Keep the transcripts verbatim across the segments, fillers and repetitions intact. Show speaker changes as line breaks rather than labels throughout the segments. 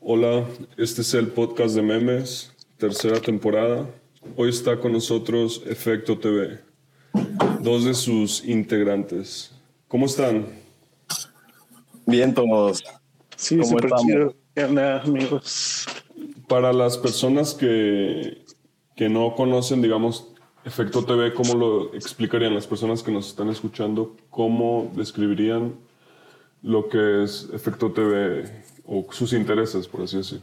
Hola, este es el podcast de memes, tercera temporada. Hoy está con nosotros Efecto T V, dos de sus integrantes. ¿Cómo están?
Bien, todos.
Sí, súper chido. ¿Qué onda, amigos?
Para las personas que, que no conocen, digamos, Efecto T V, ¿cómo lo explicarían las personas que nos están escuchando? ¿Cómo describirían lo que es Efecto T V o sus intereses, por así decir?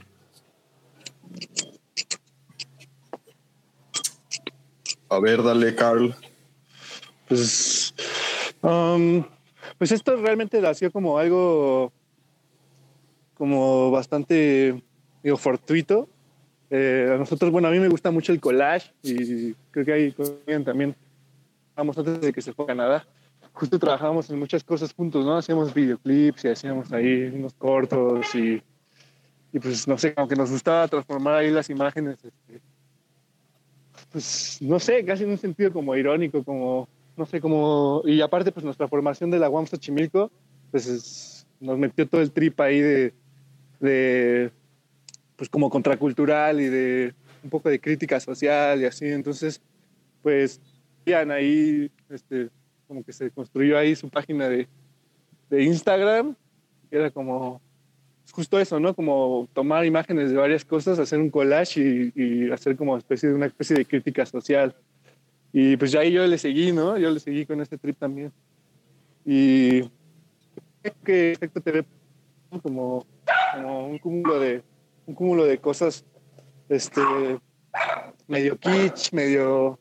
A ver, dale, Carl.
Pues, um, pues esto realmente ha sido como algo como bastante, digo, fortuito. Eh, a nosotros, bueno, a mí me gusta mucho el collage y creo que ahí también, vamos, antes de que se fue a Canadá, justo trabajábamos en muchas cosas juntos, ¿no? Hacíamos videoclips y hacíamos ahí unos cortos y, y pues, no sé, como que nos gustaba transformar ahí las imágenes, este, pues, no sé, casi en un sentido como irónico, como, no sé, como, y aparte, pues nuestra formación de la U A M Xochimilco, pues es, nos metió todo el trip ahí de, de, pues como contracultural y de un poco de crítica social y así, entonces, pues, vean ahí, este, como que se construyó ahí su página de, de Instagram, que era como, justo eso, ¿no? Como tomar imágenes de varias cosas, hacer un collage y, y hacer como especie de una especie de crítica social. Y pues ya ahí yo le seguí, ¿no? Yo le seguí con este trip también. Y creo que Efecto T V como, como un cúmulo de un cúmulo de cosas, este, medio kitsch, medio,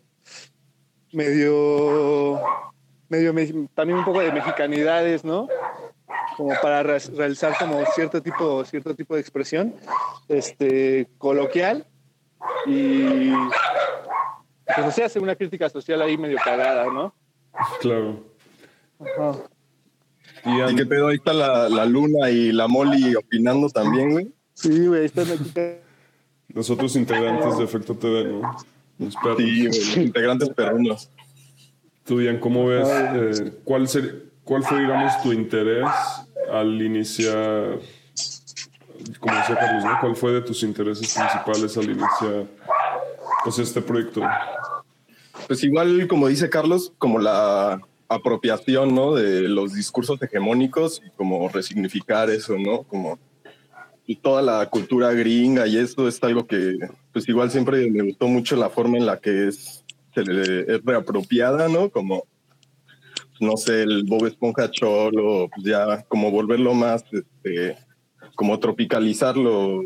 medio, medio, también un poco de mexicanidades, ¿no? Como para re realizar como cierto tipo, cierto tipo de expresión, este, coloquial y pues no sé, hacer una crítica social ahí medio cagada, ¿no?
Claro.
Ajá.
¿Y,
¿Y qué pedo? Ahí está la, la Luna y la Molly opinando también, güey.
Sí, güey, están aquí.
Los otros integrantes de Efecto T V, ¿no? Los perros.
Sí, güey, los integrantes perrunos.
Tú, Ian, ¿cómo ves? Eh, ¿cuál, ser, ¿Cuál fue, digamos, tu interés al iniciar, como decía Carlos, ¿no? ¿Cuál fue de tus intereses principales al iniciar, pues, este proyecto?
Pues igual, como dice Carlos, como la apropiación, ¿no? De los discursos hegemónicos y como resignificar eso, ¿no? Como y toda la cultura gringa y eso es algo que, pues igual siempre me gustó mucho la forma en la que es, se le, es reapropiada, ¿no? Como, no sé, el Bob Esponja Cholo, pues ya como volverlo más, este, como tropicalizarlo,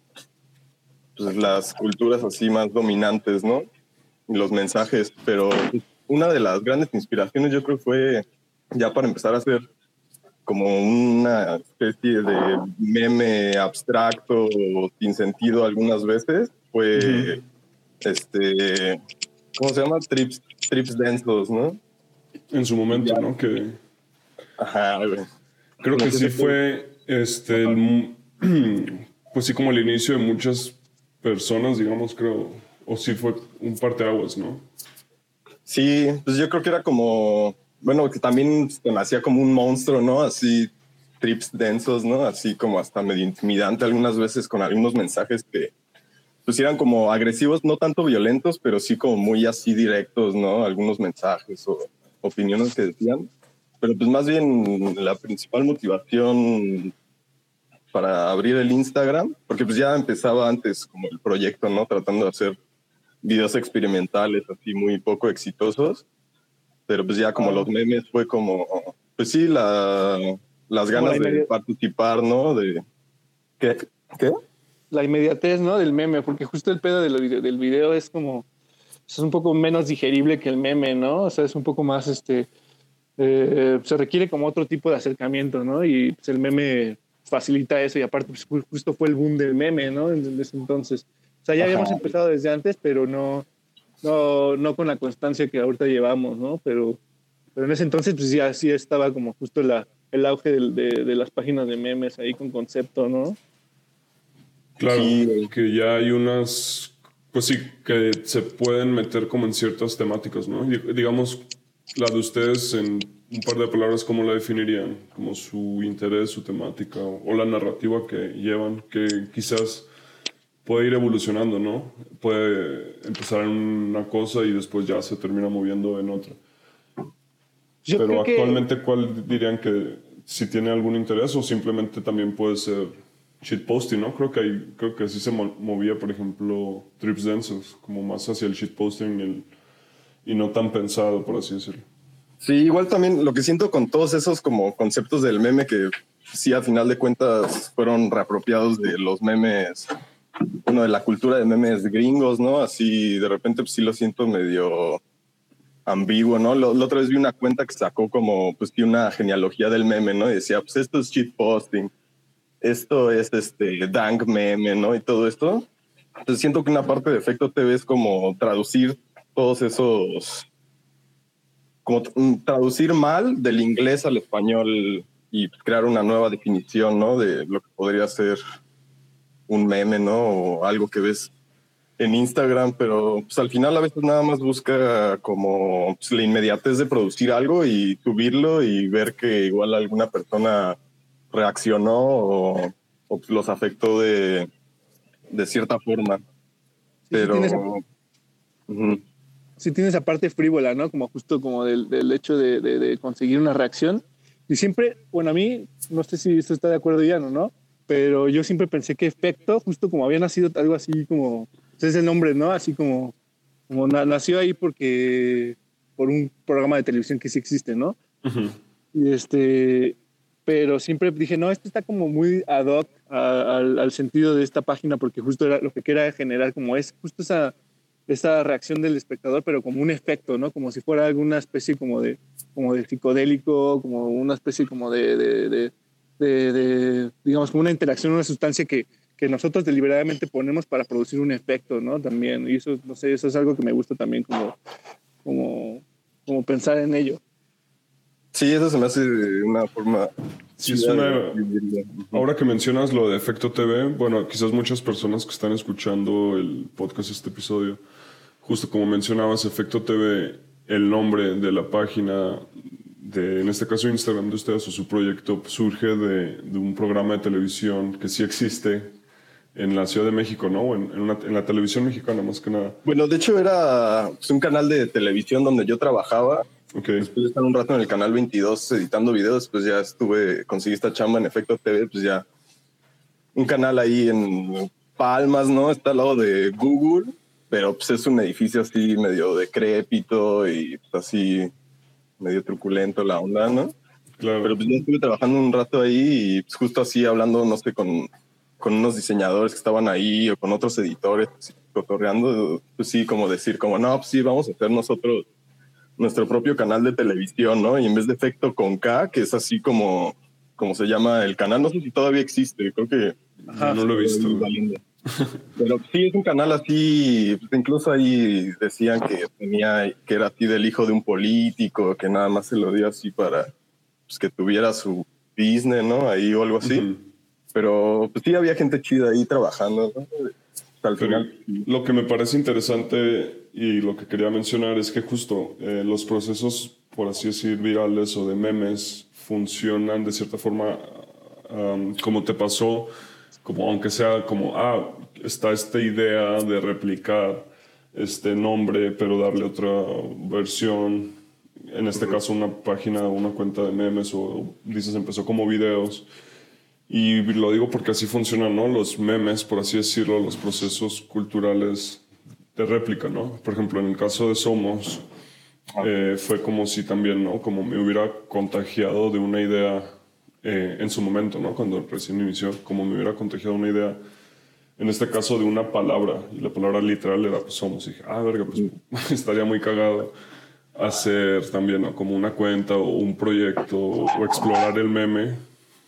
pues las culturas así más dominantes, ¿no? Y los mensajes, pero una de las grandes inspiraciones yo creo fue ya para empezar a hacer como una especie de meme abstracto o sin sentido algunas veces, fue, uh-huh. este, ¿cómo se llama? Trips, trips densos, ¿no?
En su momento,
ya.
¿no? Que
Ajá, güey.
Creo que sí fue, este, el, pues sí, como el inicio de muchas personas, digamos, creo, o sí fue un parteaguas, ¿no?
Sí, pues yo creo que era como, bueno, que también se me hacía como un monstruo, ¿no? Así, trips densos, ¿no? Así como hasta medio intimidante algunas veces con algunos mensajes que pues eran como agresivos, no tanto violentos, pero sí como muy así directos, ¿no? Algunos mensajes o opiniones que decían. Pero pues más bien la principal motivación para abrir el Instagram, porque pues ya empezaba antes como el proyecto, ¿no? Tratando de hacer videos experimentales así muy poco exitosos, pero pues ya como oh. los memes fue como, pues sí, la, las ganas de participar, ¿no? De, ¿qué? ¿Qué?
La inmediatez, ¿no? Del meme, porque justo el pedo del video, del video es como, es un poco menos digerible que el meme, ¿no? O sea, es un poco más, este, eh, se requiere como otro tipo de acercamiento, ¿no? Y pues, el meme facilita eso y aparte pues, justo fue el boom del meme, ¿no? Desde ese entonces. O sea, ya Ajá. habíamos empezado desde antes, pero no, no, no con la constancia que ahorita llevamos, ¿no? Pero, pero en ese entonces pues ya sí estaba como justo la, el auge de, de, de las páginas de memes ahí con concepto, ¿no?
Claro, sí. Que ya hay unas, pues sí, que se pueden meter como en ciertas temáticas, ¿no? Y, digamos, la de ustedes en un par de palabras, ¿cómo la definirían? Como su interés, su temática o, o la narrativa que llevan, que quizás puede ir evolucionando, ¿no? Puede empezar en una cosa y después ya se termina moviendo en otra.
Yo
Pero
creo que-
actualmente, ¿cuál dirían que si tiene algún interés o simplemente también puede ser shitposting, ¿no? Creo que, hay, creo que así se mo- movía, por ejemplo, Trips Densos, como más hacia el shitposting y, el, y no tan pensado, por así decirlo.
Sí, igual también lo que siento con todos esos como conceptos del meme que sí, a final de cuentas fueron reapropiados de los memes, bueno, de la cultura de memes gringos, ¿no? Así de repente pues sí lo siento medio ambiguo, ¿no? Lo- La otra vez vi una cuenta que sacó como pues sí, una genealogía del meme, ¿no? Y decía, pues esto es shitposting, esto es este dank meme, ¿no? Y todo esto. Entonces siento que una parte de Efecto T V es como traducir todos esos, como mm, traducir mal del inglés al español y crear una nueva definición, ¿no? De lo que podría ser un meme, ¿no? O algo que ves en Instagram, pero pues al final a veces nada más busca como pues, la inmediatez de producir algo y subirlo y ver que igual alguna persona reaccionó o, o, pues, los afectó de, de cierta forma.
Sí, sí
Pero
tienes,
ujú.
sí tiene esa parte frívola, ¿no? Como justo como del, del hecho de, de, de conseguir una reacción. Y siempre, bueno, a mí, no sé si esto está de acuerdo ya, ¿no? ¿no? Pero yo siempre pensé que Efecto, justo como había nacido algo así como, ese es el nombre, ¿no? Así como, como na- nació ahí porque, por un programa de televisión que sí existe, ¿no?
Uh-huh.
Y este, pero siempre dije, no, esto está como muy ad hoc a, al, al sentido de esta página, porque justo era, lo que quería generar como es justo esa, esa reacción del espectador, pero como un efecto, ¿no? Como si fuera alguna especie como de, como de psicodélico, como una especie como de, de, de, de, de digamos, como una interacción, una sustancia que, que nosotros deliberadamente ponemos para producir un efecto, ¿no? También, y eso, no sé, eso es algo que me gusta también como, como, como pensar en ello.
Sí, eso se me hace una forma.
Sí, es una... Ahora que mencionas lo de Efecto T V, bueno, quizás muchas personas que están escuchando el podcast, este episodio, justo como mencionabas, Efecto T V, el nombre de la página, de, en este caso Instagram de ustedes o su proyecto, surge de, de un programa de televisión que sí existe en la Ciudad de México, ¿no? En, en, una, en la televisión mexicana, más que nada.
Bueno, de hecho era pues, un canal de televisión donde yo trabajaba.
Okay.
Después de estar un rato en el canal veintidós editando videos, pues ya estuve, conseguí esta chamba en Efecto T V, pues ya un canal ahí en Palmas, ¿no? Está al lado de Google, pero pues es un edificio así medio decrépito y pues, así medio truculento la onda, ¿no?
Claro.
Pero pues ya estuve trabajando un rato ahí y pues justo así hablando, no sé, con, con unos diseñadores que estaban ahí o con otros editores, así, cotorreando, pues sí, como decir, como, no, pues sí, vamos a hacer nosotros nuestro propio canal de televisión, ¿no? Y en vez de Efecto con K, que es así como, como se llama el canal, no sé si todavía existe, creo que...
Ajá, no lo he visto.
Pero sí, es un canal así, pues incluso ahí decían que tenía, que era así del hijo de un político, que nada más se lo dio así para pues, que tuviera su business, ¿no? Ahí o algo así. Uh-huh. Pero pues sí había gente chida ahí trabajando, ¿no? Al final.
Pero lo que me parece interesante y lo que quería mencionar es que justo eh, los procesos, por así decir, virales o de memes funcionan de cierta forma um, como te pasó, como aunque sea como, ah, está esta idea de replicar este nombre, pero darle otra versión. En este uh-huh. caso, una página, una cuenta de memes o dices empezó como videos. Y lo digo porque así funcionan, ¿no? Los memes, por así decirlo, los procesos culturales de réplica, ¿no? Por ejemplo, en el caso de Somos, eh, fue como si también, ¿no? Como me hubiera contagiado de una idea eh, en su momento, ¿no? Cuando recién inició, como me hubiera contagiado una idea, en este caso de una palabra, y la palabra literal era pues, Somos. Y dije, ah, verga, pues estaría muy cagado hacer también, ¿no? Como una cuenta o un proyecto o explorar el meme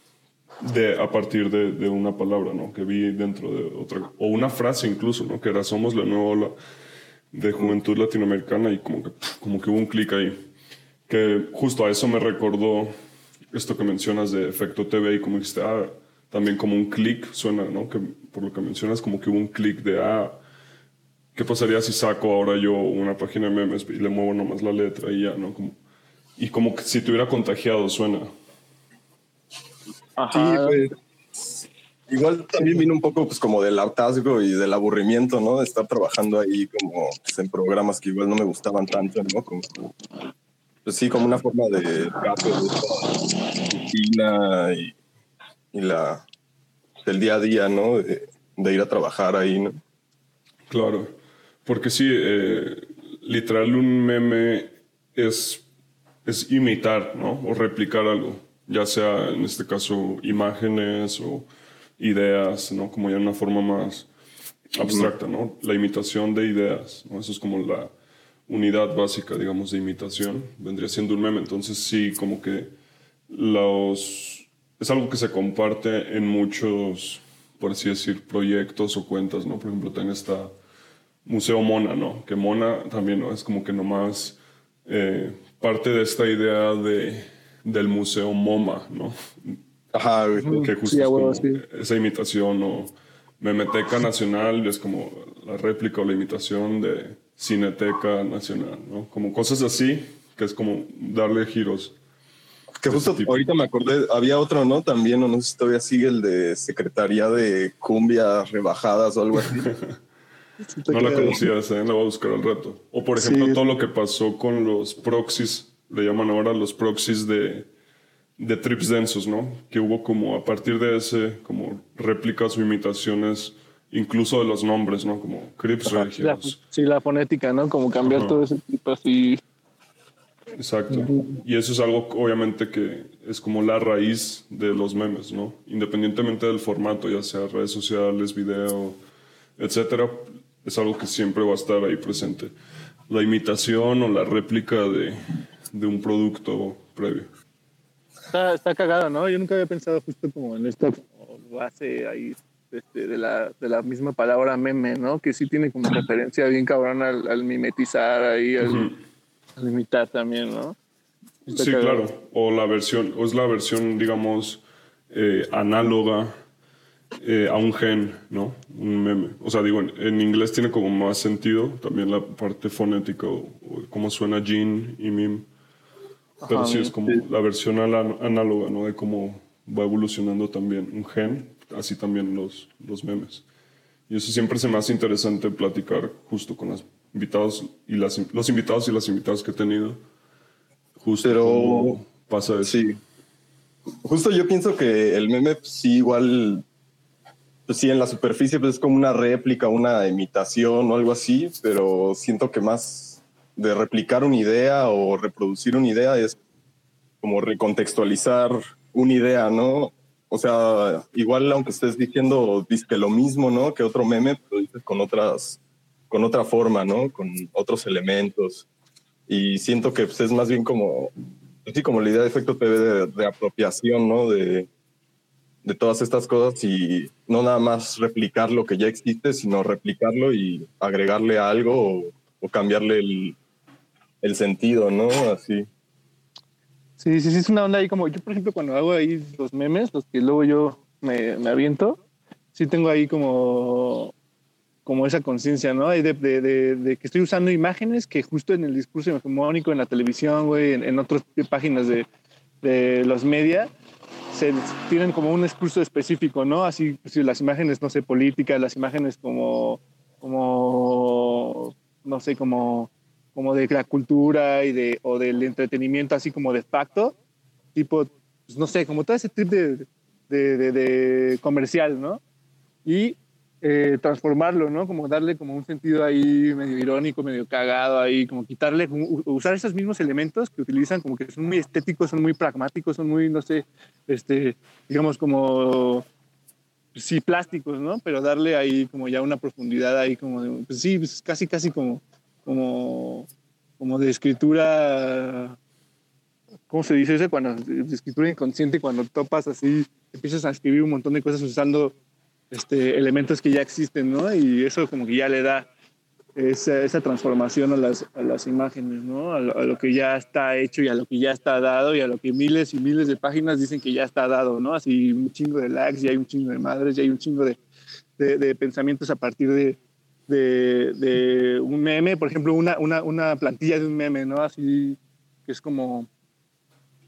de, a partir de, de una palabra, ¿no? Que vi dentro de otra, o una frase incluso, ¿no? Que era Somos la nueva ola de juventud latinoamericana y como que, como que hubo un clic ahí. Que justo a eso me recordó esto que mencionas de Efecto T V y como dijiste, ah, también como un clic suena, ¿no? Que por lo que mencionas como que hubo un clic de, ah, ¿qué pasaría si saco ahora yo una página de memes y le muevo nomás la letra y ya, ¿no? Como y como que si te hubiera contagiado suena.
Ajá.
Sí, pues igual también vino un poco pues como del hartazgo y del aburrimiento, ¿no? De estar trabajando ahí como pues, en programas que igual no me gustaban tanto, ¿no? Como, pues sí, como una forma de escape de esta rutina y, y la del día a día, ¿no? De, de ir a trabajar ahí, ¿no?
Claro, porque sí, eh, literal un meme es, es imitar, ¿no? O replicar algo, ya sea en este caso imágenes o ideas, ¿no? Como ya en una forma más abstracta, ¿no? La imitación de ideas, ¿no? Eso es como la unidad básica, digamos, de imitación, vendría siendo un meme. Entonces sí, como que los... es algo que se comparte en muchos, por así decir, proyectos o cuentas, ¿no? Por ejemplo, también está Museo Mona, ¿no? Que Mona también, ¿no? Es como que nomás eh, parte de esta idea de, del Museo MoMA, ¿no?
Ajá, güey.
Que justo
Sí, a
es
huevo,
como
sí.
esa imitación, o Memeteca Nacional es como la réplica o la imitación de Cineteca Nacional, ¿no? Como cosas así, que es como darle giros.
Que
de
justo
ese tipo.
ahorita me acordé, había otro, ¿no? También, o no sé si todavía sigue el de Secretaría de Cumbias Rebajadas o algo así.
No la conocía, esa, ¿eh? La voy a buscar al rato. O por ejemplo,
Sí,
todo
sí.
lo que pasó con los proxies, le llaman ahora los proxies de, de trips densos, ¿no? Que hubo como a partir de ese, como réplicas o imitaciones, incluso de los nombres, ¿no? Como Crips
Ajá.
La,
Regios.
sí, la fonética, ¿no? Como cambiar
Ajá.
todo ese tipo así.
Exacto. Y eso es algo, obviamente, que es como la raíz de los memes, ¿no? Independientemente del formato, ya sea redes sociales, video, etcétera, es algo que siempre va a estar ahí presente. La imitación o la réplica de, de un producto previo.
Está, está cagado, ¿no? Yo nunca había pensado justo como en esta como base ahí este, de, la, de la misma palabra meme, ¿no? Que sí tiene como referencia bien cabrón al, al mimetizar ahí, al,
Ujú.
al imitar también, ¿no? Está
Sí,
cagado.
claro. O la versión, o es la versión, digamos, eh, análoga eh, a un gen, ¿no? Un meme. O sea, digo, en, en inglés tiene como más sentido también la parte fonética o, o cómo suena gin y meme. Pero
Ajá,
sí es
mira.
como la versión ala- análoga, ¿no? De cómo va evolucionando también un gen, así también los, los memes. Y eso siempre se me hace interesante platicar justo con los invitados y las, los invitados y las invitadas que he tenido. Justo
Pero
cómo pasa eso.
sí, justo yo pienso que el meme pues, sí igual, pues sí en la superficie pues es como una réplica, una imitación o algo así, pero siento que más de replicar una idea o reproducir una idea es como recontextualizar una idea, ¿no? O sea, igual aunque estés diciendo disque lo mismo, ¿no? Que otro meme, pero dices con otras, con otra forma, ¿no? Con otros elementos. Y siento que pues, es más bien como, sí, como la idea de efecto T V de, de apropiación, ¿no? De, de todas estas cosas y no nada más replicar lo que ya existe, sino replicarlo y agregarle algo o, o cambiarle el, el sentido, ¿no? Así.
Sí, sí, sí, es una onda ahí como, yo por ejemplo cuando hago ahí los memes, los que luego yo me, me aviento, sí tengo ahí como, como esa conciencia, ¿no? Ahí de, de, de, de que estoy usando imágenes que justo en el discurso hegemónico, en la televisión, güey, en, en otras páginas de, de los media, se tienen como un discurso específico, ¿no? Así, pues, las imágenes, no sé, políticas, las imágenes como, como, no sé, como, como de la cultura y de, o del entretenimiento, así como de facto, tipo, pues, no sé, como todo ese trip de, de, de, de comercial, ¿no? Y eh, transformarlo, ¿no? Como darle como un sentido ahí medio irónico, medio cagado ahí, como quitarle, como usar esos mismos elementos que utilizan como que son muy estéticos, son muy pragmáticos, son muy, no sé, este, digamos como, sí, plásticos, ¿no? Pero darle ahí como ya una profundidad ahí como de, pues sí, pues casi, casi como, como, como de escritura, ¿cómo se dice eso? Cuando, de escritura inconsciente, cuando topas así, empiezas a escribir un montón de cosas usando este, elementos que ya existen, ¿no? Y eso como que ya le da esa, esa transformación a las, a las imágenes, ¿no? A lo, a lo que ya está hecho y a lo que ya está dado y a lo que miles y miles de páginas dicen que ya está dado, ¿no? Así un chingo de likes, ya hay un chingo de madres, ya hay un chingo de, de, de pensamientos a partir de, de, de un meme, por ejemplo, una, una, una plantilla de un meme, ¿no? Así que es como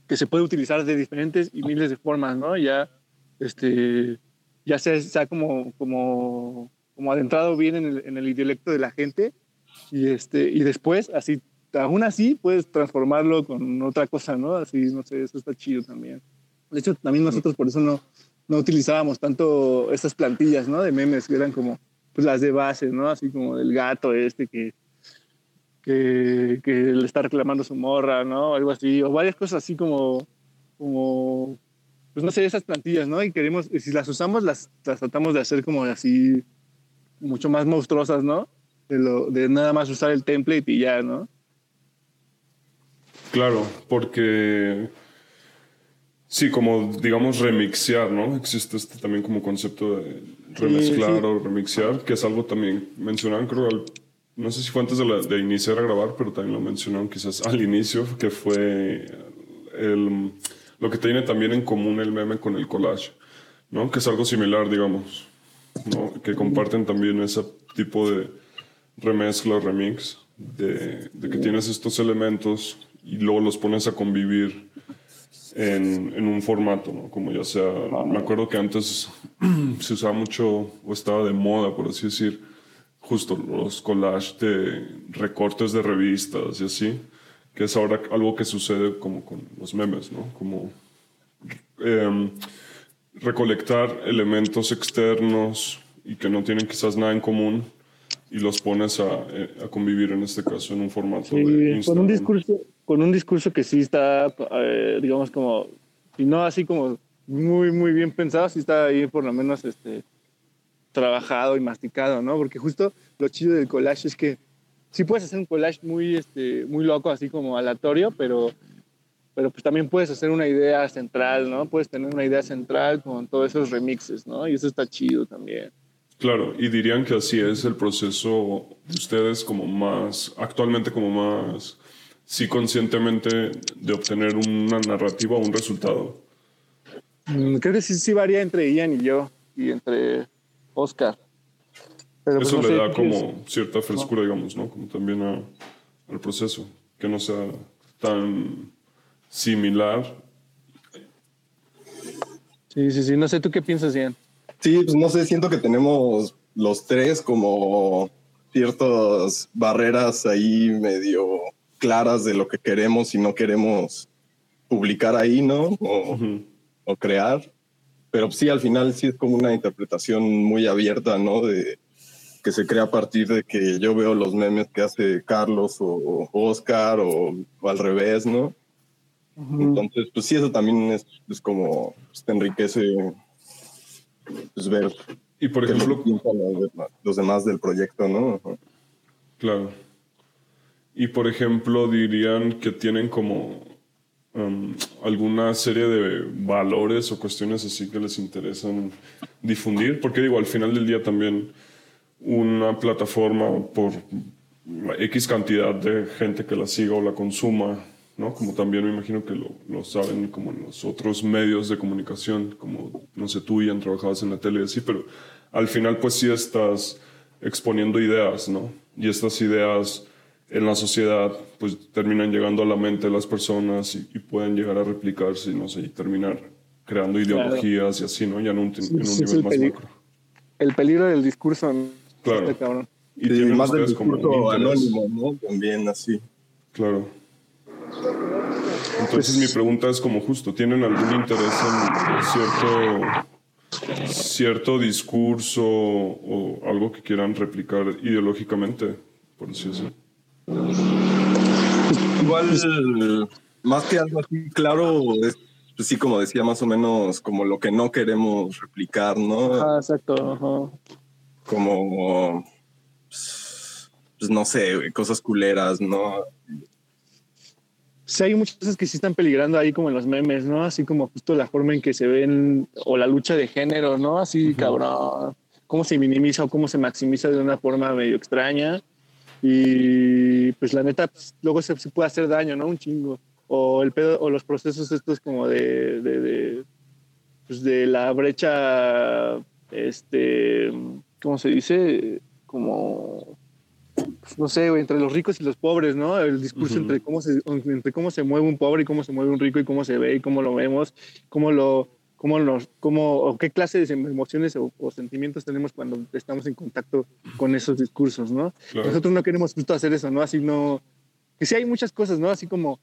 que se puede utilizar de diferentes y miles de formas, ¿no? Ya, este, ya sea, sea como, como, como adentrado bien en el, en el dialecto de la gente y, este, y después, así, aún así, puedes transformarlo con otra cosa, ¿no? Así, no sé, eso está chido también. De hecho, también nosotros por eso no, no utilizábamos tanto esas plantillas, ¿no? De memes, que eran como pues, las de base, ¿no? Así como del gato este que, que, que le está reclamando su morra, ¿no? Algo así, o varias cosas así como, como pues no sé, esas plantillas, ¿no? Y queremos, y si las usamos, las, las tratamos de hacer como así, mucho más monstruosas, ¿no? De, lo, de nada más usar el template y ya, ¿no?
Claro, porque sí, como digamos remixear, ¿no? Existe este también como concepto de remezclar
Sí, sí.
o remixear, que es algo también mencionaban, creo, al- no sé si fue antes de, la- de iniciar a grabar, pero también lo mencionaron quizás al inicio, que fue el, lo que tiene también en común el meme con el collage, ¿no? Que es algo similar, digamos, ¿no? Que comparten también ese tipo de remezcla, remix, de, de que tienes estos elementos y luego los pones a convivir en, en un formato, ¿no? Como ya sea, me acuerdo que antes se usaba mucho o estaba de moda, por así decir, justo los collages de recortes de revistas y así, que es ahora algo que sucede como con los memes, ¿no? Como em, recolectar elementos externos y que no tienen quizás nada en común y los pones a, eh, a convivir, en este caso, en un formato de
Sí, con un
Instagram.
discurso, con un discurso que sí está, eh, digamos, como, si no así como muy, muy bien pensado, sí está ahí por lo menos este, trabajado y masticado, ¿no? Porque justo lo chido del collage es que sí puedes hacer un collage muy, este, muy loco, así como aleatorio, pero, pero pues también puedes hacer una idea central, ¿no? Puedes tener una idea central con todos esos remixes, ¿no? Y eso está chido también.
Claro, y dirían que así es el proceso de ustedes como más, actualmente como más, sí conscientemente de obtener una narrativa o un resultado.
Mm, creo que sí, sí varía entre Ian y yo y entre Oscar. Pero pues
Eso
no
le
sé,
da
¿tú qué es?
como cierta
No.
frescura, digamos, ¿no? Como también a- al proceso, que no sea tan similar.
Sí, sí, sí. No sé, ¿tú qué piensas, Ian?
Sí, pues no sé, siento que tenemos los tres como ciertas barreras ahí medio claras de lo que queremos y no queremos publicar ahí, ¿no? O,
Ujú.
o crear. Pero sí, al final sí es como una interpretación muy abierta, ¿no? De que se crea a partir de que yo veo los memes que hace Carlos o, o Oscar o, o al revés, ¿no?
Ujú.
Entonces, pues sí, eso también es, es como, pues, te enriquece pues, ver
Y por
qué es lo que
ejemplo,
piensan los demás, los demás del proyecto, ¿no? Ajá.
claro, y por ejemplo dirían que tienen como um, alguna serie de valores o cuestiones así que les interesan difundir, porque digo, al final del día también una plataforma por X cantidad de gente que la siga o la consuma, ¿no? Como también me imagino que lo, lo saben como en los otros medios de comunicación, como, no sé, tú, Ian, trabajabas en la tele y así, pero al final pues sí estás exponiendo ideas, ¿no? Y estas ideas en la sociedad pues terminan llegando a la mente de las personas y, y pueden llegar a replicarse, no sé, y terminar creando
Claro.
ideologías y así, ¿no? Ya en un,
Sí,
en un
sí, es
nivel
el,
más
peli-
macro.
el peligro del discurso. ¿No? Sí, está
Claro.
cabrón.
Y
Sí,
tienen
más del
ustedes como un
discurso
interés.
anónimo, ¿no? También así.
Claro. Entonces mi
Pues,
pregunta es como justo, ¿tienen algún interés en cierto, cierto discurso o algo que quieran replicar ideológicamente, por así decirlo?
Igual, más que algo así, claro, es, pues sí, como decía, más o menos como lo que no queremos replicar, ¿no?
ajá, exacto. Ajá.
Como, pues, pues no sé, güey, cosas culeras, ¿no?
Sí, hay muchas cosas que sí están peligrando ahí, como en los memes, ¿no? Así como justo la forma en que se ven, o la lucha de género, ¿no? Así, cabrón. Cómo se minimiza o cómo se maximiza de una forma medio extraña. Y pues la neta, pues, luego se, se puede hacer daño, ¿no? Un chingo. O el pedo, o los procesos estos como de, de, de, pues de la brecha, este, ¿cómo se dice? Como no sé, güey, entre los ricos y los pobres, ¿no? El discurso uh-huh. entre, cómo se, entre cómo se mueve un pobre y cómo se mueve un rico y cómo se ve y cómo lo vemos, cómo lo, cómo nos, cómo, o qué clase de emociones o, o sentimientos tenemos cuando estamos en contacto con esos discursos, ¿no? Claro. Nosotros no queremos justo hacer eso, ¿no? Así no, que sí hay muchas cosas, ¿no? Así como,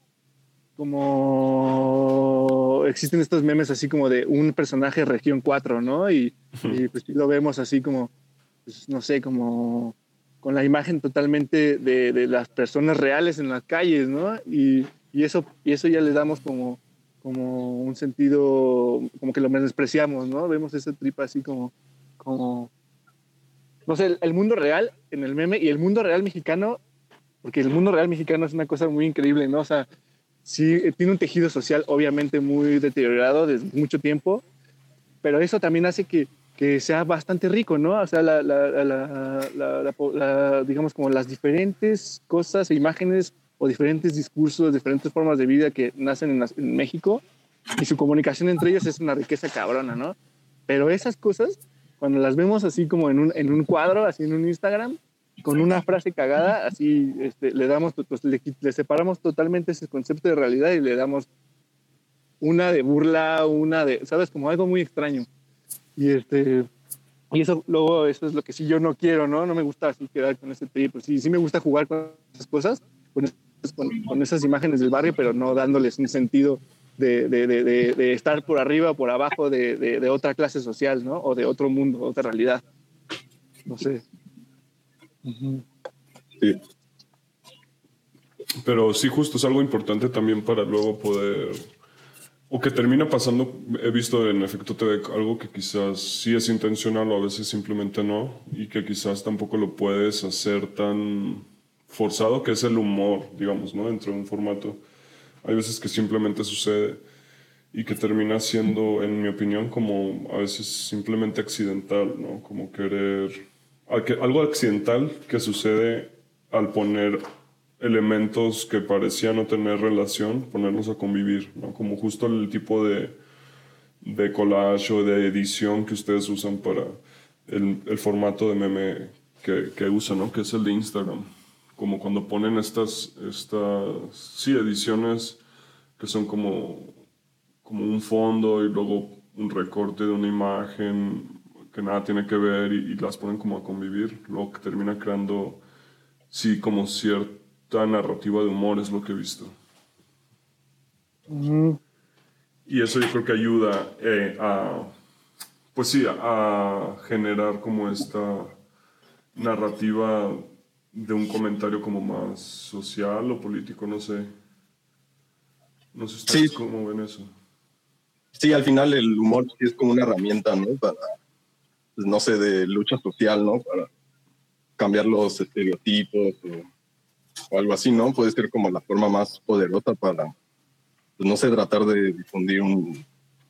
como existen estos memes así como de un personaje región cuatro, ¿no? Y, uh-huh. y pues lo vemos así como, pues, no sé, como con la imagen totalmente de, de las personas reales en las calles, ¿no? Y, y, eso, y eso ya le damos como, como un sentido, como que lo menospreciamos, ¿no? Vemos esa tripa así como, como no sé, el, el mundo real en el meme y el mundo real mexicano, porque el mundo real mexicano es una cosa muy increíble, ¿no? O sea, sí, tiene un tejido social obviamente muy deteriorado desde mucho tiempo, pero eso también hace que que sea bastante rico, ¿no? O sea, la, la, la, la, la, la, la, digamos como las diferentes cosas e imágenes o diferentes discursos, diferentes formas de vida que nacen en, en México y su comunicación entre ellos es una riqueza cabrona, ¿no? Pero esas cosas, cuando las vemos así como en un, en un cuadro, así en un Instagram, con una frase cagada, así este, le damos, pues, le, le separamos totalmente ese concepto de realidad y le damos una de burla, una de, ¿sabes? Como algo muy extraño. Y este y eso luego eso es lo que sí yo no quiero, no no me gusta así quedar con ese trip, pues sí sí me gusta jugar con esas cosas, con, con, con esas imágenes del barrio, pero no dándoles un sentido de, de, de, de, de estar por arriba o por abajo de, de, de otra clase social, no, o de otro mundo, otra realidad, no sé. Uh-huh.
Sí. Pero sí, justo es algo importante también para luego poder. O que termina pasando, he visto en Efecto T V algo que quizás sí es intencional o a veces simplemente no, y que quizás tampoco lo puedes hacer tan forzado, que es el humor, digamos, ¿no? Dentro de un formato. Hay veces que simplemente sucede y que termina siendo, en mi opinión, como a veces simplemente accidental, ¿no? Como querer. Algo accidental que sucede al poner elementos que parecían no tener relación, ponerlos a convivir, ¿no? Como justo el tipo de, de collage o de edición que ustedes usan para el, el formato de meme que, que usan, ¿no? Que es el de Instagram. Como cuando ponen estas, estas sí, ediciones que son como, como un fondo y luego un recorte de una imagen que nada tiene que ver y, y las ponen como a convivir, luego que termina creando, sí, como cierto narrativa de humor es lo que he visto.
Uh-huh.
Y eso yo creo que ayuda eh, a, pues sí, a generar como esta narrativa de un comentario como más social o político, no sé. No sé ustedes sí. cómo ven eso.
Sí, al final el humor es como una herramienta, ¿no? Para, pues, no sé, de lucha social, ¿no? Para cambiar los estereotipos o o algo así, ¿no? Puede ser como la forma más poderosa para, pues, no sé, tratar de difundir un,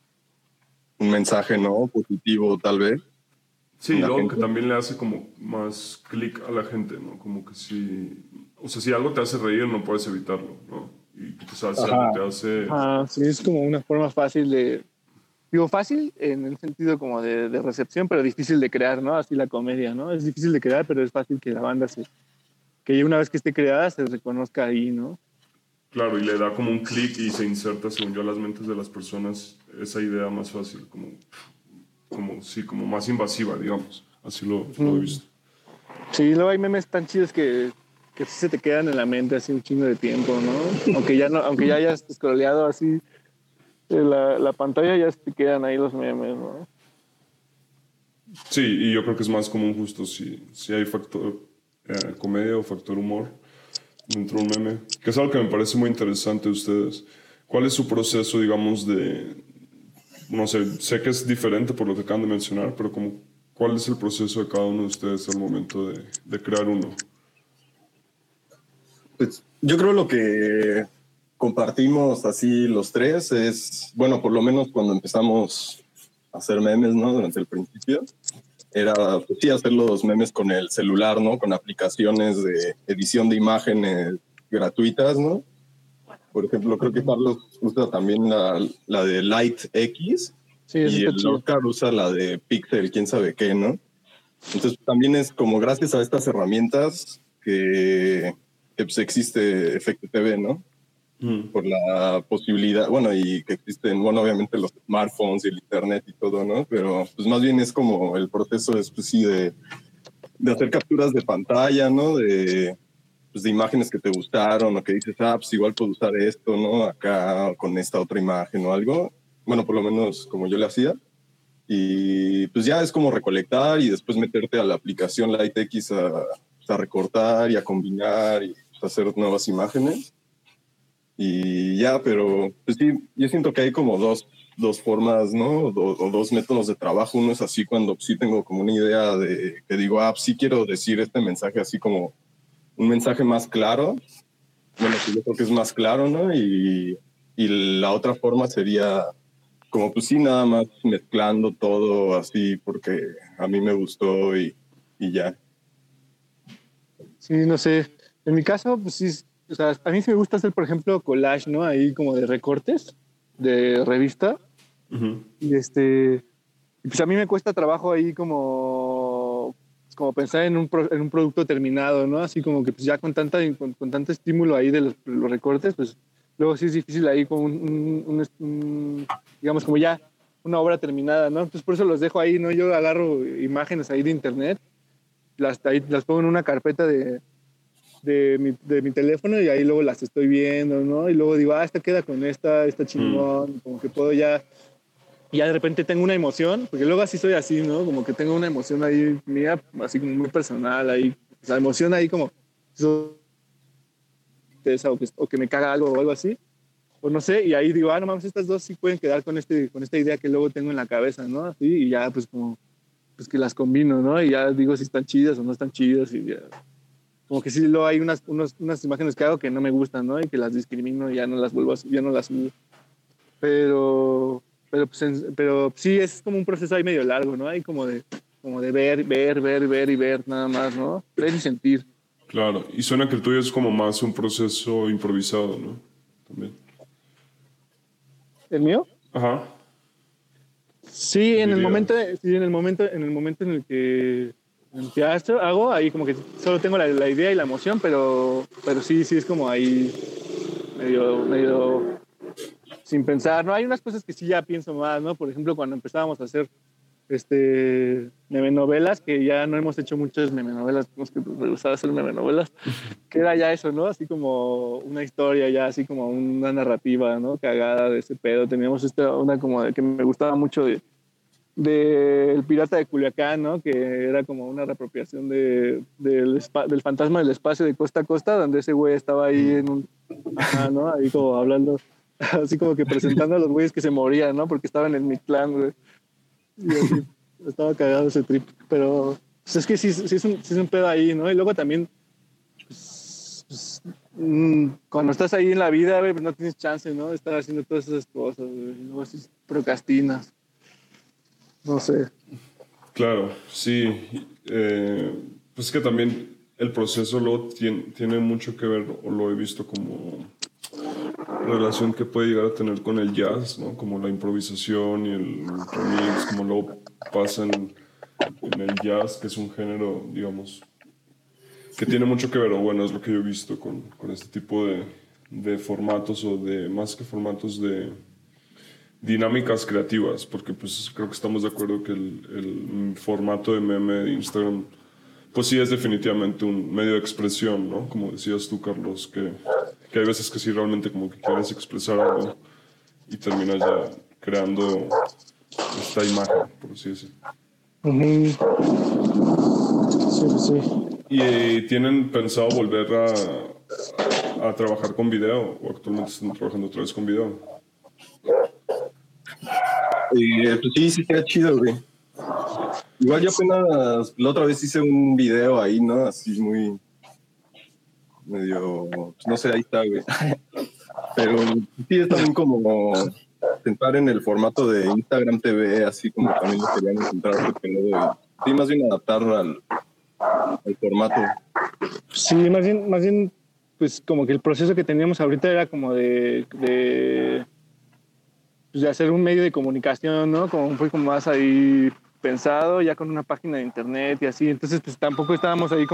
un mensaje, ¿no? Positivo, tal vez.
Sí, luego gente. Que también le hace como más clic a la gente, ¿no? Como que si, o sea, si algo te hace reír, no puedes evitarlo, ¿no? Y quizás si algo te hace.
Ah, sí, es como una forma fácil de, digo, fácil en el sentido como de, de recepción, pero difícil de crear, ¿no? Así la comedia, ¿no? Es difícil de crear, pero es fácil que la banda se, que una vez que esté creada se reconozca ahí, ¿no?
Claro, y le da como un clic y se inserta, según yo, a las mentes de las personas esa idea más fácil, como, como sí, como más invasiva, digamos. Así lo, mm. lo he visto.
Sí, luego hay memes tan chidos que, que sí se te quedan en la mente así un chingo de tiempo, ¿no? Aunque ya no, aunque ya hayas scrolleado así la, la pantalla, ya se te quedan ahí los memes, ¿no?
Sí, y yo creo que es más común justo si, si hay factor eh, comedia o factor humor dentro de un meme, que es algo que me parece muy interesante de ustedes. ¿Cuál es su proceso, digamos, de, no sé, sé que es diferente por lo que acaban de mencionar, pero como, ¿cuál es el proceso de cada uno de ustedes al momento de, de crear uno?
Pues yo creo lo que compartimos así los tres es, bueno, por lo menos cuando empezamos a hacer memes, ¿no? Durante el principio, era, pues sí, hacer los memes con el celular, ¿no? Con aplicaciones de edición de imágenes gratuitas, ¿no? Por ejemplo, creo que Carlos usa también la, la de LightX. Sí, y el Oscar usa la de Pixel, quién sabe qué, ¿no? Entonces también es como gracias a estas herramientas que, que pues existe Efecto T V, ¿no? Mm. Por la posibilidad, bueno, y que existen, bueno, obviamente los smartphones y el internet y todo, ¿no? Pero pues más bien es como el proceso después sí de, de hacer capturas de pantalla, ¿no? De, pues, de imágenes que te gustaron o que dices, ah, pues igual puedo usar esto, ¿no? Acá con esta otra imagen o algo. Bueno, por lo menos como yo le hacía. Y pues ya es como recolectar y después meterte a la aplicación LightX a, a recortar y a combinar y pues, hacer nuevas imágenes. Y ya, pero pues sí, yo siento que hay como dos, dos formas, ¿no? O, o dos métodos de trabajo. Uno es así cuando sí tengo como una idea de que digo, ah, sí quiero decir este mensaje así como un mensaje más claro. Bueno, pues yo creo que es más claro, ¿no? Y, y la otra forma sería como pues sí, nada más mezclando todo así porque a mí me gustó y, y ya.
Sí, no sé. En mi caso, pues sí, o sea, a mí sí me gusta hacer, por ejemplo, collage, ¿no? Ahí como de recortes de revista. Uh-huh. Y este, pues a mí me cuesta trabajo ahí como, como pensar en un, pro, en un producto terminado, ¿no? Así como que pues ya con, tanta, con, con tanto estímulo ahí de los, los recortes, pues luego sí es difícil ahí con un, un, un, un, digamos, como ya una obra terminada, ¿no? Entonces por eso los dejo ahí, ¿no? Yo agarro imágenes ahí de internet, las, ahí, las pongo en una carpeta de, de, mi, de mi teléfono y ahí luego las estoy viendo, ¿no? Y luego digo, ah, esta queda con esta, esta chingón, mm. como que puedo ya, y ya de repente tengo una emoción, porque luego así soy así, ¿no? Como que tengo una emoción ahí mía, así como muy personal, ahí, o sea, emoción ahí como... Eso, o que, o que me caga algo o algo así, o no sé, y ahí digo, ah, no mames, estas dos sí pueden quedar con, este, con esta idea que luego tengo en la cabeza, ¿no? Así, y ya pues como, pues que las combino, ¿no? Y ya digo si están chidas o no están chidas, y ya, como que sí, luego hay unas, unos, unas imágenes que hago que no me gustan, ¿no? Y que las discrimino y ya no las vuelvo a, ya no las subo, pero, pero, pues, en, pero sí, es como un proceso ahí medio largo, ¿no? Hay como de, como de ver, ver, ver, ver y ver, nada más, ¿no? Ver y sentir.
Claro, y suena que el tuyo es como más un proceso improvisado, ¿no? También.
¿El mío?
Ajá.
Sí, en el momento, sí, en el momento, en el momento en el que, en el que hago, ahí como que solo tengo la, la idea y la emoción, pero, pero sí, sí es como ahí medio, medio sin pensar, ¿no? Hay unas cosas que sí ya pienso más, ¿no? Por ejemplo, cuando empezábamos a hacer este memenovelas, que ya no hemos hecho muchas memenovelas, tenemos que regresar a hacer memenovelas, que era ya eso, ¿no? Así como una historia, ya así como una narrativa, ¿no? Cagada de ese pedo. Teníamos esta, una como de, que me gustaba mucho de, de El Pirata de Culiacán, ¿no? Que era como una reapropiación de, de, del, del fantasma del espacio de Costa a Costa, donde ese güey estaba ahí en un, ajá, ¿no? Ahí como hablando, así como que presentando a los güeyes que se morían, ¿no? Porque estaban en mi clan, güey. Y así, estaba cagado ese trip, pero pues es que sí, sí, es un, sí es un pedo ahí, ¿no? Y luego también, pues, pues, mmm, cuando estás ahí en la vida, güey, pues no tienes chance, ¿no? De estar haciendo todas esas cosas, güey. Y luego así procrastinas. No sé.
Claro, sí. Eh, pues que también el proceso luego tiene, tiene mucho que ver, o lo he visto como relación que puede llegar a tener con el jazz, ¿no? Como la improvisación y el remix, como luego pasa en, en el jazz, que es un género, digamos, que tiene mucho que ver, o bueno, es lo que yo he visto con, con este tipo de, de formatos, o de, más que formatos, de dinámicas creativas, porque pues creo que estamos de acuerdo que el, el formato de meme de Instagram, pues sí es definitivamente un medio de expresión, ¿no? Como decías tú, Carlos, que, que hay veces que sí realmente como que quieres expresar algo y terminas ya creando esta imagen, por así decirlo.
Uh-huh. Sí, sí.
¿Y tienen pensado volver a, a trabajar con video, o actualmente están trabajando otra vez con video?
Eh, pues sí, sí, queda chido, güey. Igual yo apenas la otra vez hice un video ahí, ¿no? Así muy medio, pues no sé, ahí está, güey. Pero sí es también como sentar en el formato de Instagram T V, así como también lo querían encontrar, pero sí, más bien adaptar al, al formato.
Sí, más bien, más bien, pues como que el proceso que teníamos ahorita era como de, de, pues de hacer un medio de comunicación, ¿no? Como fue como más ahí pensado, ya con una página de internet y así. Entonces, pues tampoco estábamos ahí como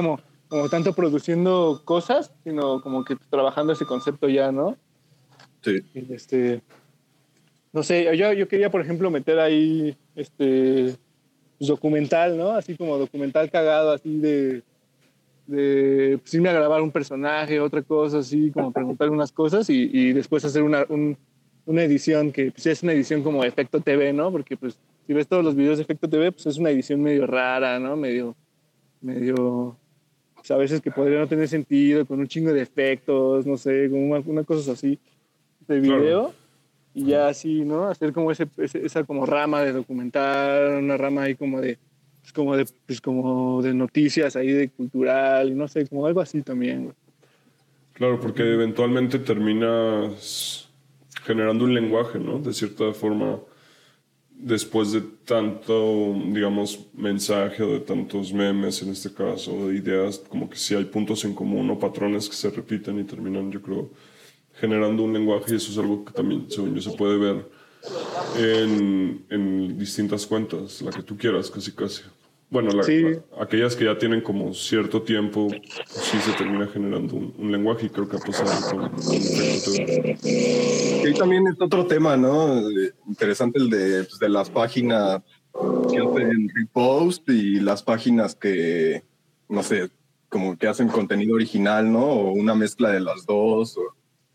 como tanto produciendo cosas, sino como que trabajando ese concepto ya, ¿no?
Sí.
Y este, no sé, yo, yo quería, por ejemplo, meter ahí este pues, documental, ¿no? Así como documental cagado, así de, de pues, irme a grabar un personaje, otra cosa, así como preguntar unas cosas y, y después hacer una, un, una edición que pues, es una edición como Efecto T V, ¿no? Porque pues si ves todos los videos de Efecto T V, pues es una edición medio rara, ¿no? Medio, medio, pues, a veces que podría no tener sentido, con un chingo de efectos, no sé, como una, una cosas así de video.
Claro.
Y ya así, ¿no? Hacer como ese, ese, esa como rama de documental, una rama ahí como de, pues como de, pues como de noticias ahí de cultural, no sé, como algo así también, güey.
Claro, porque eventualmente terminas generando un lenguaje, ¿no? De cierta forma, después de tanto, digamos, mensaje o de tantos memes en este caso, o de ideas, como que sí hay puntos en común o patrones que se repiten y terminan, yo creo, generando un lenguaje, y eso es algo que también, según yo, se puede ver en, en distintas cuentas, la que tú quieras, casi casi. Bueno, la,
Sí.
la, aquellas que ya tienen como cierto tiempo, pues sí se termina generando un, un lenguaje, y creo que ha pasado con, con Efecto T V.
Y ahí también es otro tema, ¿no? Eh, Interesante el de, pues, de las páginas que hacen repost y las páginas que, no sé, como que hacen contenido original, ¿no? O una mezcla de las dos. O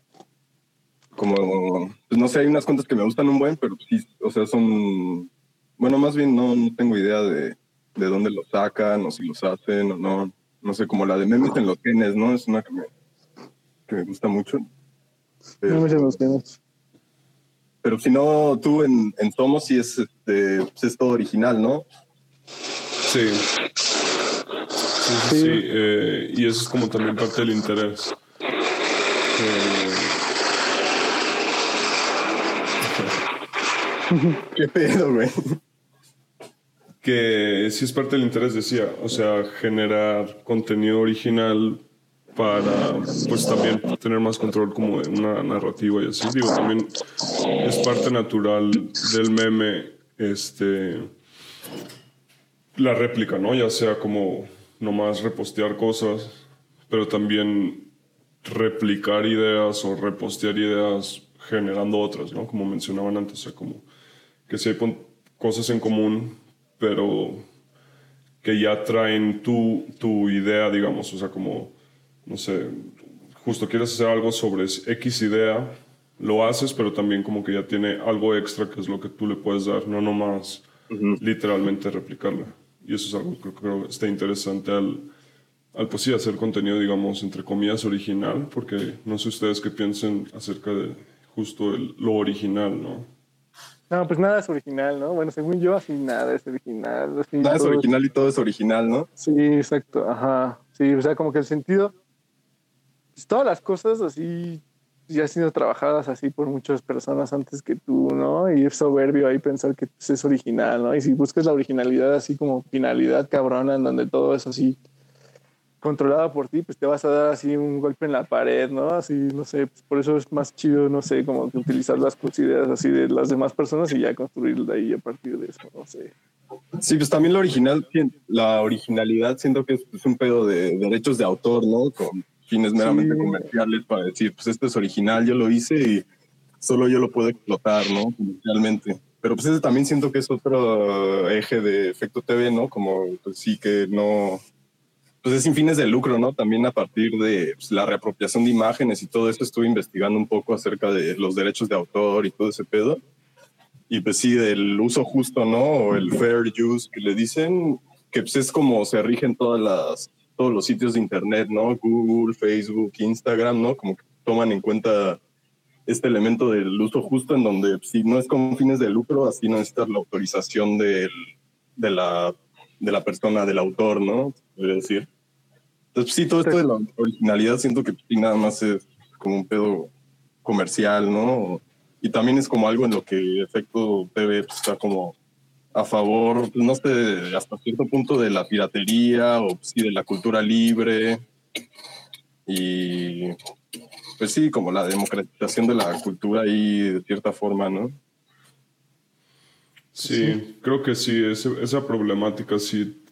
como, pues no sé, hay unas cuentas que me gustan un buen, pero sí, o sea, son, bueno, más bien no, no tengo idea de, de dónde los sacan o si los hacen o no. No sé, como la de memes en los genes, ¿no? Es una que me, que me gusta mucho. Pero,
No me los temas.
pero si no, tú en, en Tomos sí es, este, pues es todo original, ¿no?
Sí. Sí, sí, sí. Eh, y eso es como también parte del interés. Eh,
¿Qué pedo, güey?
que sí es parte del interés, decía, o sea, generar contenido original para, pues también tener más control como en una narrativa y así. Digo, también es parte natural del meme, este, la réplica, ¿no? Ya sea como nomás repostear cosas, pero también replicar ideas o repostear ideas generando otras, ¿no? Como mencionaban antes, o sea, como que si hay pon- cosas en común, pero que ya traen tu, tu idea, digamos, o sea, como, no sé, justo quieres hacer algo sobre X idea, lo haces, pero también como que ya tiene algo extra que es lo que tú le puedes dar, no nomás
Uh-huh.
literalmente replicarla. Y eso es algo que creo que está interesante al, al pues sí, hacer contenido, digamos, entre comillas, original, porque no sé ustedes qué piensen acerca de justo el, lo original, ¿no?
No, pues nada es original, ¿no? Bueno, según yo, así nada es original. Así
Nada es
todo
original y todo es original, ¿no?
Sí, exacto, ajá. Sí, o sea, como que el sentido, pues, todas las cosas así ya han sido trabajadas así por muchas personas antes que tú, ¿no? Y es soberbio ahí pensar que pues, es original, ¿no? Y si buscas la originalidad así como finalidad cabrona en donde todo es así controlado por ti, pues te vas a dar así un golpe en la pared, ¿no? Así, no sé, pues por eso es más chido, no sé, como que utilizar las ideas así de las demás personas y ya construir de ahí a partir de eso, no sé.
Sí, pues también lo original, la originalidad siento que es pues, un pedo de derechos de autor, ¿no? Con fines meramente
Sí.
comerciales para decir, pues esto es original, yo lo hice y solo yo lo puedo explotar, ¿no? Comercialmente. Pero pues ese también siento que es otro eje de Efecto T V, ¿no? Como pues sí que no, pues es sin fines de lucro, ¿no? También a partir de pues, la reapropiación de imágenes y todo esto estuve investigando un poco acerca de los derechos de autor y todo ese pedo. Y pues sí, del uso justo, ¿no? O el fair use que le dicen, que pues es como se rigen todas las, todos los sitios de internet, ¿no? Google, Facebook, Instagram, ¿no? Como que toman en cuenta este elemento del uso justo en donde pues, si no es con fines de lucro, así no necesitas la autorización del, de, la, de la persona, del autor, ¿no? Podría decir. Entonces, sí, todo esto de la originalidad siento que sí, nada más es como un pedo comercial, ¿no? Y también es como algo en lo que Efecto T V pues, está como a favor, no sé, hasta cierto punto de la piratería o sí, de la cultura libre y pues sí, como la democratización de la cultura ahí de cierta forma, ¿no?
Sí, creo que sí, ese, esa problemática sí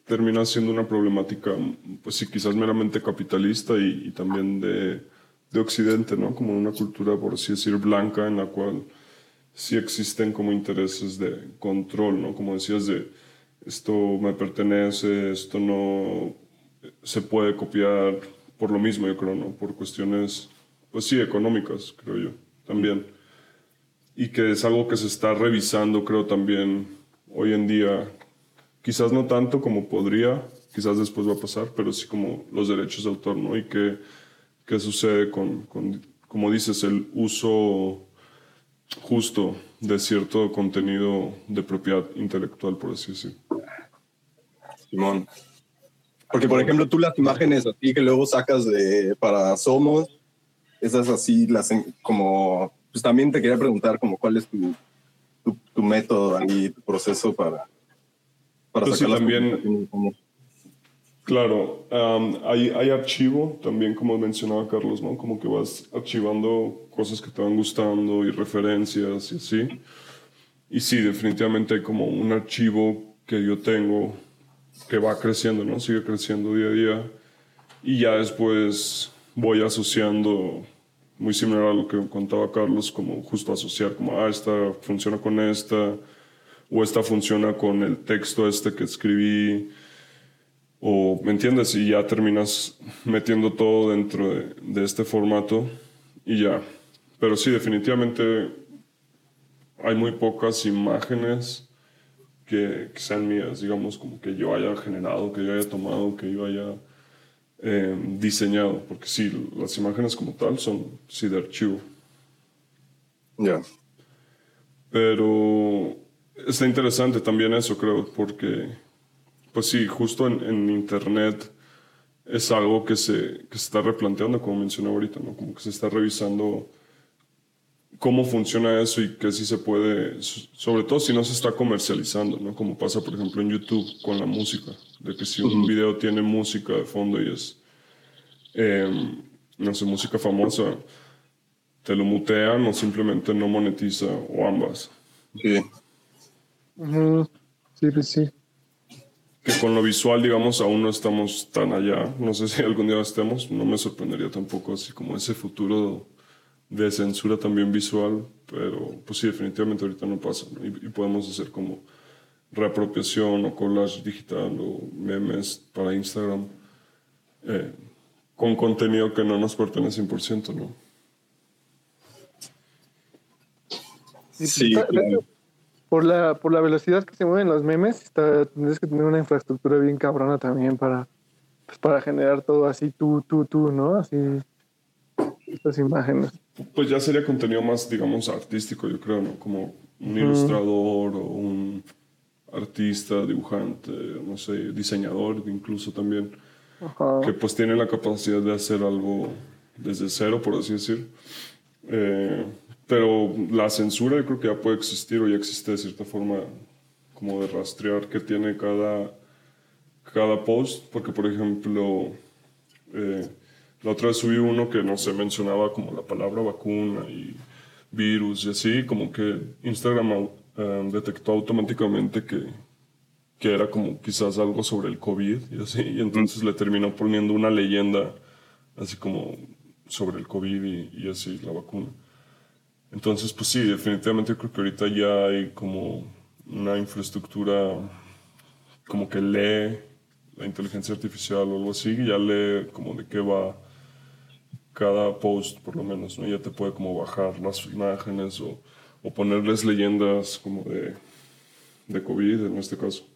termina siendo una problemática, pues sí, quizás meramente capitalista y, y también de, de Occidente, ¿no? Como una cultura, por así decir, blanca, en la cual sí existen como intereses de control, ¿no? Como decías, de esto me pertenece, esto no se puede copiar por lo mismo, yo creo, ¿no? Por cuestiones, pues sí, económicas, creo yo, también. Y que es algo que se está revisando, creo, también hoy en día. Quizás no tanto como podría, quizás después va a pasar, pero sí como los derechos de autor, ¿no? Y qué, qué sucede con, con, como dices, el uso justo de cierto contenido de propiedad intelectual, por así decirlo.
Simón. Porque, por ejemplo, tú las imágenes así que luego sacas de para Somos, esas así, las en- como, pues también te quería preguntar como cuál es tu, tu, tu método y tu proceso para, para
Pues sí,
sacar las
también,
publicaciones de Somos.
claro, um, hay, hay archivo, también como mencionaba Carlos, ¿no? Como que vas archivando cosas que te van gustando y referencias y así. Y sí, definitivamente hay como un archivo que yo tengo que va creciendo, ¿no? Sigue creciendo día a día. Y ya después voy asociando, muy similar a lo que contaba Carlos, como justo asociar, como, ah, esta funciona con esta, o esta funciona con el texto este que escribí, o, ¿me entiendes? Y ya terminas metiendo todo dentro de, de este formato y ya. Pero sí, definitivamente hay muy pocas imágenes que, que sean mías, digamos, como que yo haya generado, que yo haya tomado, que yo haya eh, diseñado, porque sí, las imágenes como tal son sí de archivo.
Ya.
Pero está interesante también eso, creo, porque, pues sí, justo en, en Internet es algo que se, que se está replanteando, como mencioné ahorita, ¿no? Como que se está revisando cómo funciona eso y que sí se puede, so- sobre todo si no se está comercializando, ¿no? Como pasa, por ejemplo, en YouTube con la música, de que si un
Ujú.
video tiene música de fondo y es, eh, no sé, música famosa, te lo mutean o simplemente no monetiza o ambas.
Sí.
Ujú. Sí, pues sí.
Que con lo visual, digamos, aún no estamos tan allá. No sé si algún día estemos, no me sorprendería tampoco así como ese futuro de censura también visual, pero pues sí, definitivamente ahorita no pasa, ¿no? Y, y podemos hacer como reapropiación o collage digital o memes para Instagram eh, con contenido que no nos pertenece cien por ciento, ¿no?
Sí, pues
Sí,
está- de
claro.
hecho, por la, por la velocidad que se mueven los memes, está, tendrías que tener una infraestructura bien cabrona también para, pues, para generar todo así, tú, tú, tú, ¿no? Así, estas imágenes.
Pues ya sería contenido más, digamos, artístico, yo creo, ¿no? Como un
Ujú.
ilustrador o un artista, dibujante, no sé, diseñador incluso también, que
Ajá.
pues tiene la capacidad de hacer algo desde cero, por así decir. Eh, pero la censura yo creo que ya puede existir o ya existe de cierta forma como de rastrear que tiene cada, cada post, porque por ejemplo, eh, la otra vez subí uno que no se mencionaba como la palabra vacuna y virus y así, como que Instagram au- eh, detectó automáticamente que, que era como quizás algo sobre el COVID y así, y
Mm.
entonces le terminó poniendo una leyenda así como sobre el COVID y, y así, la vacuna. Entonces, pues sí, definitivamente creo que ahorita ya hay como una infraestructura como que lee la inteligencia artificial o algo así, y ya lee como de qué va cada post, por lo menos, ¿no? Ya te puede como bajar las imágenes o, o ponerles leyendas como de, de COVID en este caso.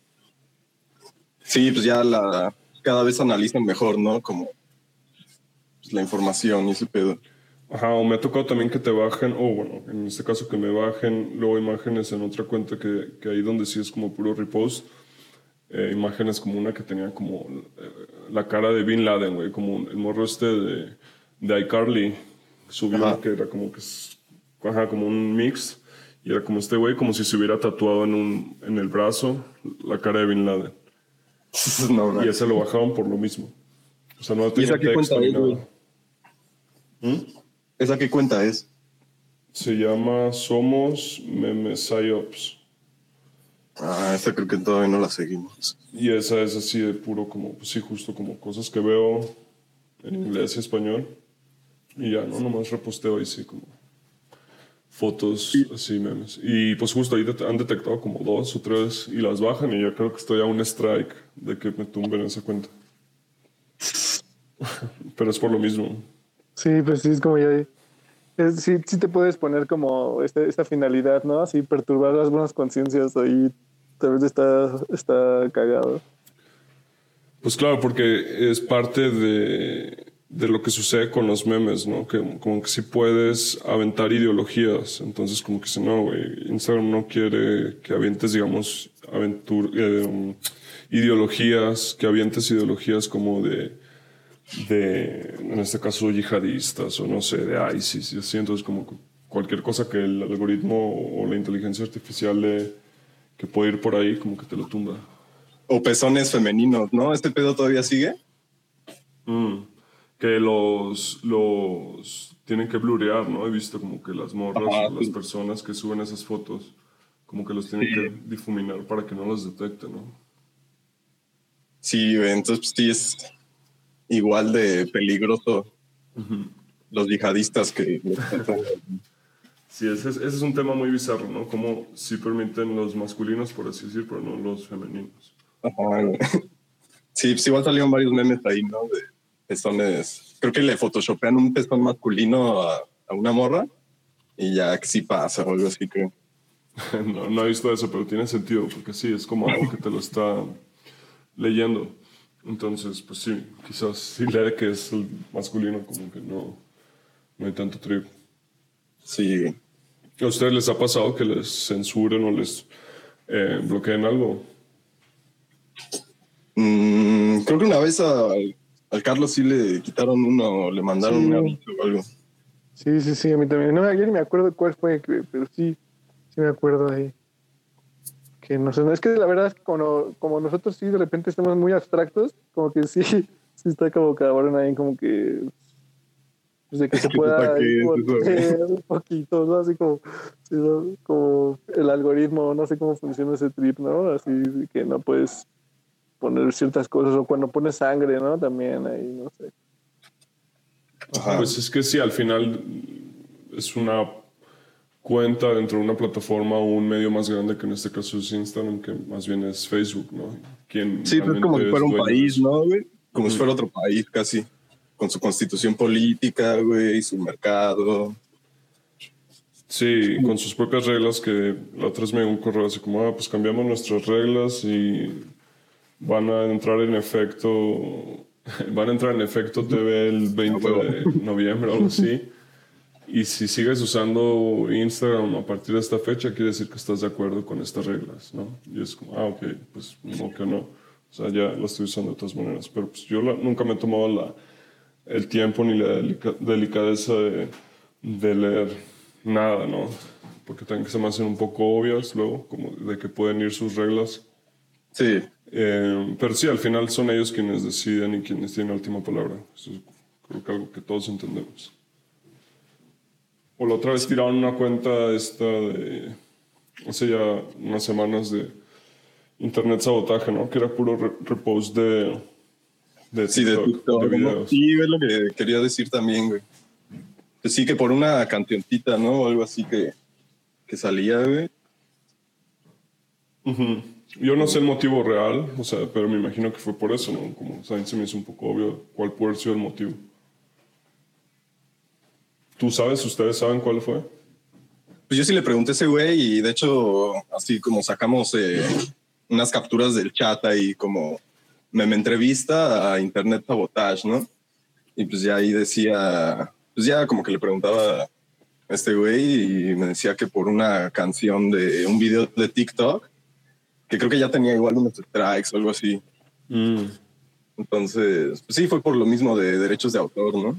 Sí, pues ya la cada vez analizan mejor, ¿no? Como pues, la información y ese pedo.
Ajá, o me ha tocado también que te bajen, o bueno, en este caso que me bajen luego imágenes en otra cuenta que, que ahí donde sí es como puro repost, eh, imágenes como una que tenía como eh, la cara de Bin Laden, güey, como el morro este de, de iCarly subió
Ajá.
una que era como que es, ajá, como un mix, y era como este güey, como si se hubiera tatuado en, un, en el brazo la cara de Bin Laden.
No,
Y
no.
ese lo bajaron por lo mismo. O sea, no
¿Y esa
tenía
qué cuenta
texto ni
es, güey?
nada. ¿Mm?
¿Esa qué cuenta es?
Se llama Somos Meme Psyops.
Ah, esta creo que todavía no la seguimos.
Y esa es así de puro como, pues sí, justo como cosas que veo en inglés y español. Y ya, ¿no? Nomás reposteo ahí sí como fotos,
Sí.
así memes. Y pues justo ahí det- han detectado como dos o tres y las bajan y ya creo que estoy a un strike de que me tumben esa cuenta. Pero es por lo mismo.
Sí, pues sí, es como ya. Es- sí, sí te puedes poner como este, esta finalidad, ¿no? Así perturbar las buenas conciencias ahí. Tal vez está, está cagado.
Pues claro, porque es parte de, de lo que sucede con los memes, ¿no? Que como que si puedes aventar ideologías. Entonces como que si no, güey, Instagram no quiere que avientes, digamos, aventur eh, um, ideologías, que avientes ideologías como de, de, en este caso, yihadistas o no sé, de ISIS y así. Entonces como que cualquier cosa que el algoritmo o la inteligencia artificial le, que puede ir por ahí, como que te lo tumba.
O pezones femeninos, ¿no? ¿Este pedo todavía sigue?
Mm. Que los, los tienen que blurear, ¿no? He visto como que las morras
Ajá,
o las
sí.
personas que suben esas fotos, como que los
Sí,
tienen que difuminar para que no los detecten, ¿no?
sí, güey, entonces pues, sí es igual de peligroso los yihadistas que los pezones.
Sí, ese es, ese es un tema muy bizarro, ¿no? Como sí permiten los masculinos, por así decir, pero no los femeninos.
Ajá, güey. Sí, pues igual salieron varios memes ahí, ¿no? De pezones. Creo que le photoshopean un pezón masculino a, a una morra y ya que sí pasa o algo así, creo.
No, no he visto eso, pero tiene sentido, porque sí, es como algo que te lo está leyendo. Entonces, pues sí, quizás sí lee que es el masculino, como que no, no hay tanto trigo.
Sí.
¿A ustedes les ha pasado que les censuren o les eh, bloqueen algo?
Mm, creo que una vez a- al Carlos sí le quitaron uno, le mandaron un
Sí,
aviso o algo.
sí, sí, sí, a mí también. No, ayer ni me acuerdo cuál fue, que- pero sí, sí me acuerdo ahí. Que no sé, es que la verdad es que como, como nosotros sí de repente estamos muy abstractos, como que sí, sí está como cabrón ahí, como que, pues de que se
¿Qué puta
pueda ahí
que es
como
eso, güey?
leer un poquito, ¿no? Así como, sí, ¿no? Como el algoritmo, no sé cómo funciona ese trip, ¿no? Así que no puedes poner ciertas cosas, o cuando pones sangre, ¿no? También ahí, no sé.
Ajá.
Pues es que sí, al final es una cuenta dentro de una plataforma o un medio más grande que en este caso es Instagram, que más bien es Facebook, ¿no? Quien
Sí, pues como si
realmente
fuera
es
un
dueño de
país,
eso.
¿no, güey? Como si fuera otro país casi, con su constitución política, güey, su mercado.
Sí, con sus propias reglas que la otra vez me dio un correo así como, ah, pues cambiamos nuestras reglas y van a entrar en efecto, van a entrar en efecto T V el
A
veinte
huevo.
de noviembre o algo así. Y si sigues usando Instagram a partir de esta fecha, quiere decir que estás de acuerdo con estas reglas, ¿no? Y es como, ah, ok, pues no que no. O sea, ya lo estoy usando de todas maneras. Pero pues yo la- nunca me he tomado la, el tiempo ni la delica- delicadeza de, de leer nada, ¿no? Porque también que se me hacen un poco obvias luego, como de que pueden ir sus reglas.
Sí,
Eh, pero sí, al final son ellos quienes deciden y quienes tienen la última palabra. Eso es creo que algo que todos entendemos. O la otra vez tiraron una cuenta esta de hace ya unas semanas de internet sabotaje, ¿no? Que era puro re- repost de, de
sí, de
TikTok, de
TikTok, ¿no?
videos.
Sí, es lo que quería decir también, güey. Pues sí, que por una cancioncita, ¿no? O algo así que, que salía, güey.
Ujú. Yo no sé el motivo real, o sea, pero me imagino que fue por eso, ¿no? Como, o sea, se me hizo un poco obvio cuál puede haber sido el motivo. ¿Tú sabes? ¿Ustedes saben cuál fue?
Pues yo sí le pregunté a ese güey y de hecho, así como sacamos eh, unas capturas del chat ahí, como me, me entrevista a Internet Sabotage, ¿no? Y pues ya ahí decía, pues ya como que le preguntaba a este güey y me decía que por una canción de un video de TikTok, que creo que ya tenía igual unos strikes o algo así.
Mm.
Entonces, pues sí, fue por lo mismo de derechos de autor, ¿no?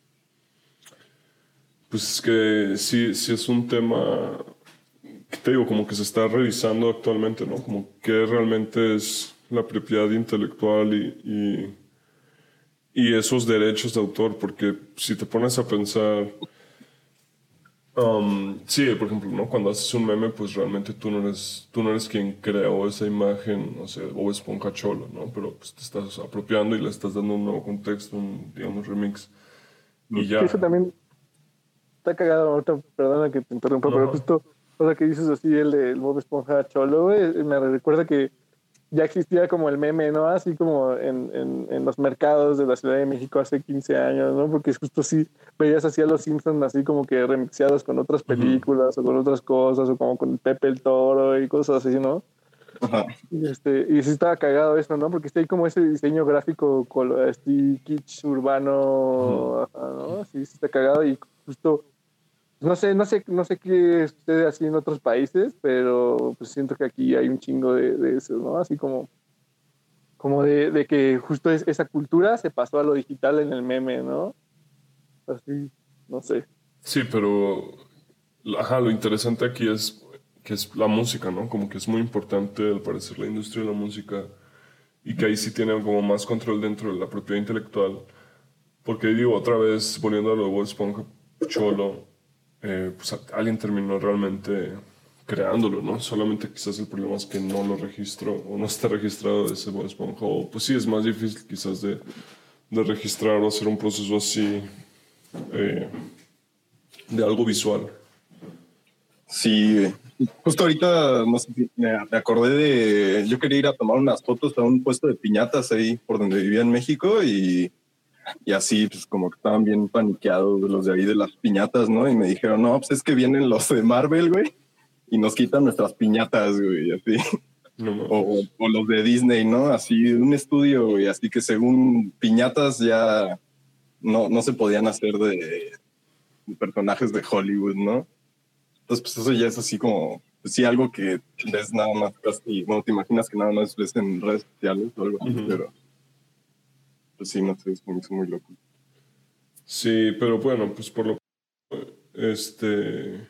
Pues es que sí, sí es un tema que te digo, como que se está revisando actualmente, ¿no? Como qué realmente es la propiedad intelectual y, y, y esos derechos de autor, porque si te pones a pensar, Um, sí, por ejemplo, ¿no? Cuando haces un meme, pues realmente tú no eres, tú no eres quien creó esa imagen, no sé, Bob Esponja Cholo, ¿no? Pero pues te estás apropiando y le estás dando un nuevo contexto, un, digamos, remix. Y
Que eso
ya.
también está cagado ahorita, perdona que te interrumpa, pero
Ajá.
justo, o sea, que dices así, el, el Bob Esponja Cholo, güey, me recuerda que ya existía como el meme, ¿no? Así como en, en, en los mercados de la Ciudad de México hace quince años, ¿no? Porque justo así veías así a los Simpsons así como que remixeados con otras
Ujú.
películas o con otras cosas o como con Pepe el Toro y cosas así, ¿no?
Ajá.
Y, este, y sí estaba cagado eso, ¿no? Porque está ahí como ese diseño gráfico colo- así kitsch
Ujú.
urbano, ajá, ¿no? Sí, sí está cagado y justo no sé, no sé, no sé qué sucede así en otros países, pero pues siento que aquí hay un chingo de, de eso, ¿no? Así como, como de, de que justo es, esa cultura se pasó a lo digital en el meme, ¿no? Así, no sé.
Sí, pero ajá, lo interesante aquí es que es la música, ¿no? Como que es muy importante, al parecer, la industria de la música y que ahí sí tienen como más control dentro de la propiedad intelectual. Porque digo, otra vez, volviendo a lo de Bob Esponja Cholo, eh, pues a- alguien terminó realmente creándolo, ¿no? Solamente quizás el problema es que no lo registró o no está registrado ese Bob Esponja. O pues sí, es más difícil quizás de, de registrar o hacer un proceso así eh, de algo visual.
Sí, justo ahorita, no sé, si me, me acordé de, yo quería ir a tomar unas fotos a un puesto de piñatas ahí por donde vivía en México y, y así, pues como que estaban bien paniqueados los de ahí de las piñatas, ¿no? Y me dijeron, no, pues es que vienen los de Marvel, güey, y nos quitan nuestras piñatas, güey, así.
No
O,
mames.
o los de Disney, ¿no? Así, un estudio, güey, así que según piñatas ya no, no se podían hacer de personajes de Hollywood, ¿no? Entonces, pues eso ya es así como, pues sí, algo que ves nada más casi, bueno, te imaginas que nada más ves en redes sociales o algo así,
Ujú.
pero pues sí, no sé, es muy, es muy loco.
Sí, pero bueno, pues por lo este,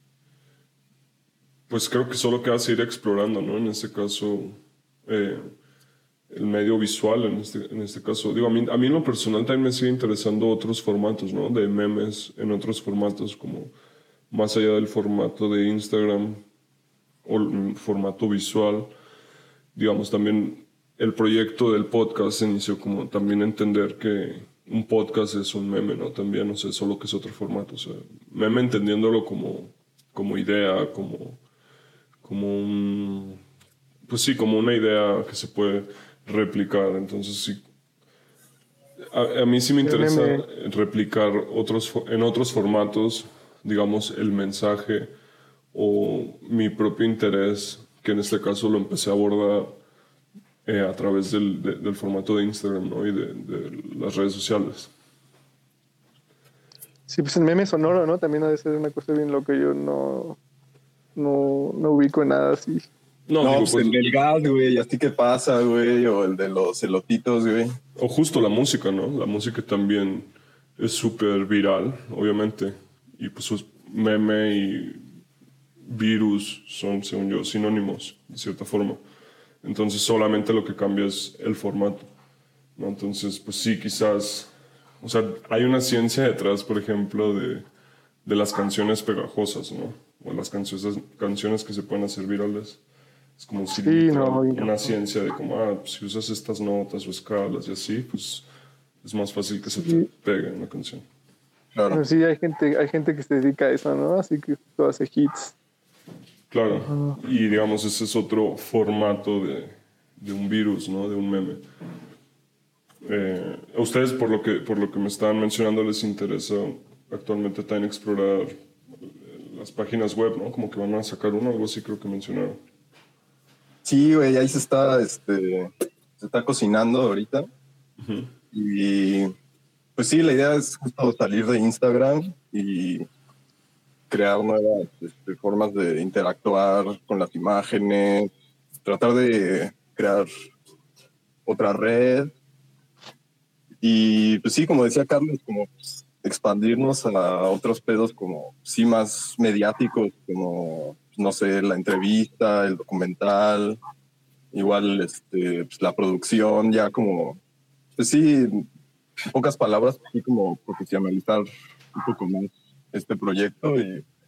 pues creo que solo queda seguir explorando, ¿no? En este caso, eh, el medio visual, en este, en este caso. Digo, a mí, a mí en lo personal también me sigue interesando otros formatos, ¿no? De memes en otros formatos, como más allá del formato de Instagram o el formato visual. Digamos, también el proyecto del podcast se inició como también entender que un podcast es un meme, ¿no? También, no sé, solo que es otro formato. O sea, meme entendiéndolo como, como idea, como, como un... Pues sí, como una idea que se puede replicar. Entonces, sí, a, a mí sí me
El
interesa
meme,
replicar otros, fo- en otros formatos, digamos, el mensaje o mi propio interés, que en este caso lo empecé a abordar eh, a través del, de- del formato de Instagram, ¿no? Y de, de las redes sociales.
sí, pues el meme sonoro, ¿no? También ha de ser una cosa bien loca, yo no, no, no ubico nada así.
No,
No,
digo,
pues
pues,
el del gas, güey, así que pasa, güey, o el de los elotitos, güey.
o justo la música, ¿no? La música también es súper viral, obviamente. Y pues sus meme y virus son, según yo, sinónimos, de cierta forma. Entonces solamente lo que cambia es el formato, ¿no? Entonces, pues sí, quizás, o sea, hay una ciencia detrás, por ejemplo, de, de las canciones pegajosas, ¿no? O las canciones, canciones que se pueden hacer virales. Es como si
Sí,
literal
no, bien
una
cabrón.
ciencia de como, ah, si usas estas notas o escalas y así, pues es más fácil que se te
Sí,
pegue una canción.
Claro.
bueno, sí, hay gente, hay gente que se dedica a eso, ¿no? Así que todo hace hits.
Claro,
Ajá.
y digamos, ese es otro formato de, de un virus, ¿no? De un meme. Eh, a ustedes, por lo, que, por lo que me estaban mencionando, les interesa actualmente también explorar las páginas web, ¿no? Como que van a sacar uno, algo así creo que mencionaron.
Sí, güey, ahí se está, este, se está cocinando ahorita. Y pues sí, la idea es justo salir de Instagram y crear nuevas este, formas de interactuar con las imágenes, tratar de crear otra red y pues sí, como decía Carlos, como pues, expandirnos a otros pedos como sí más mediáticos, como no sé, la entrevista, el documental, igual este, pues, la producción, ya como, pues sí, en pocas palabras, así como profesionalizar un poco más este proyecto y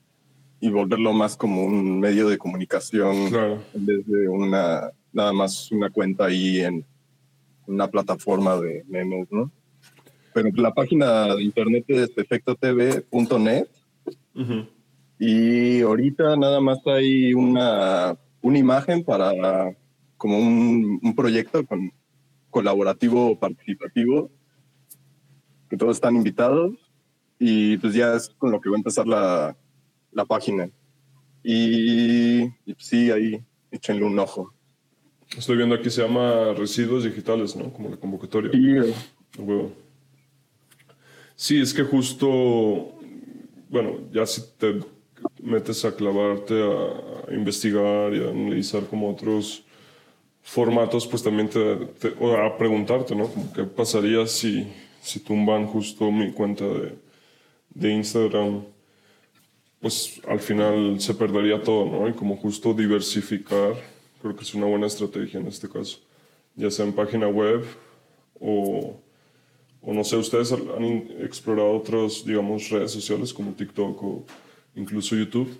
y volverlo más como un medio de comunicación
Claro.
en vez de una, nada más una cuenta ahí en una plataforma de memes, ¿no? Pero la página de internet es efecto t v punto net
Ujú.
y ahorita nada más hay una, una imagen para como un, un proyecto con, colaborativo participativo, que todos están invitados y pues ya es con lo que va a empezar la, la página. Y, y pues sí, ahí échenle un ojo.
Estoy viendo aquí, se llama Residuos Digitales, ¿no? Como la convocatoria.
Sí,
A huevo. Sí, es que justo, bueno, ya si te metes a clavarte a, a investigar y a analizar como otros formatos, pues también te, te- o a preguntarte, ¿no? Como qué pasaría si, si tumban justo mi cuenta de, de Instagram, pues al final se perdería todo, ¿no? Y como justo diversificar, creo que es una buena estrategia en este caso, ya sea en página web o, o no sé, ustedes han in- explorado otras, digamos, redes sociales como TikTok o incluso YouTube.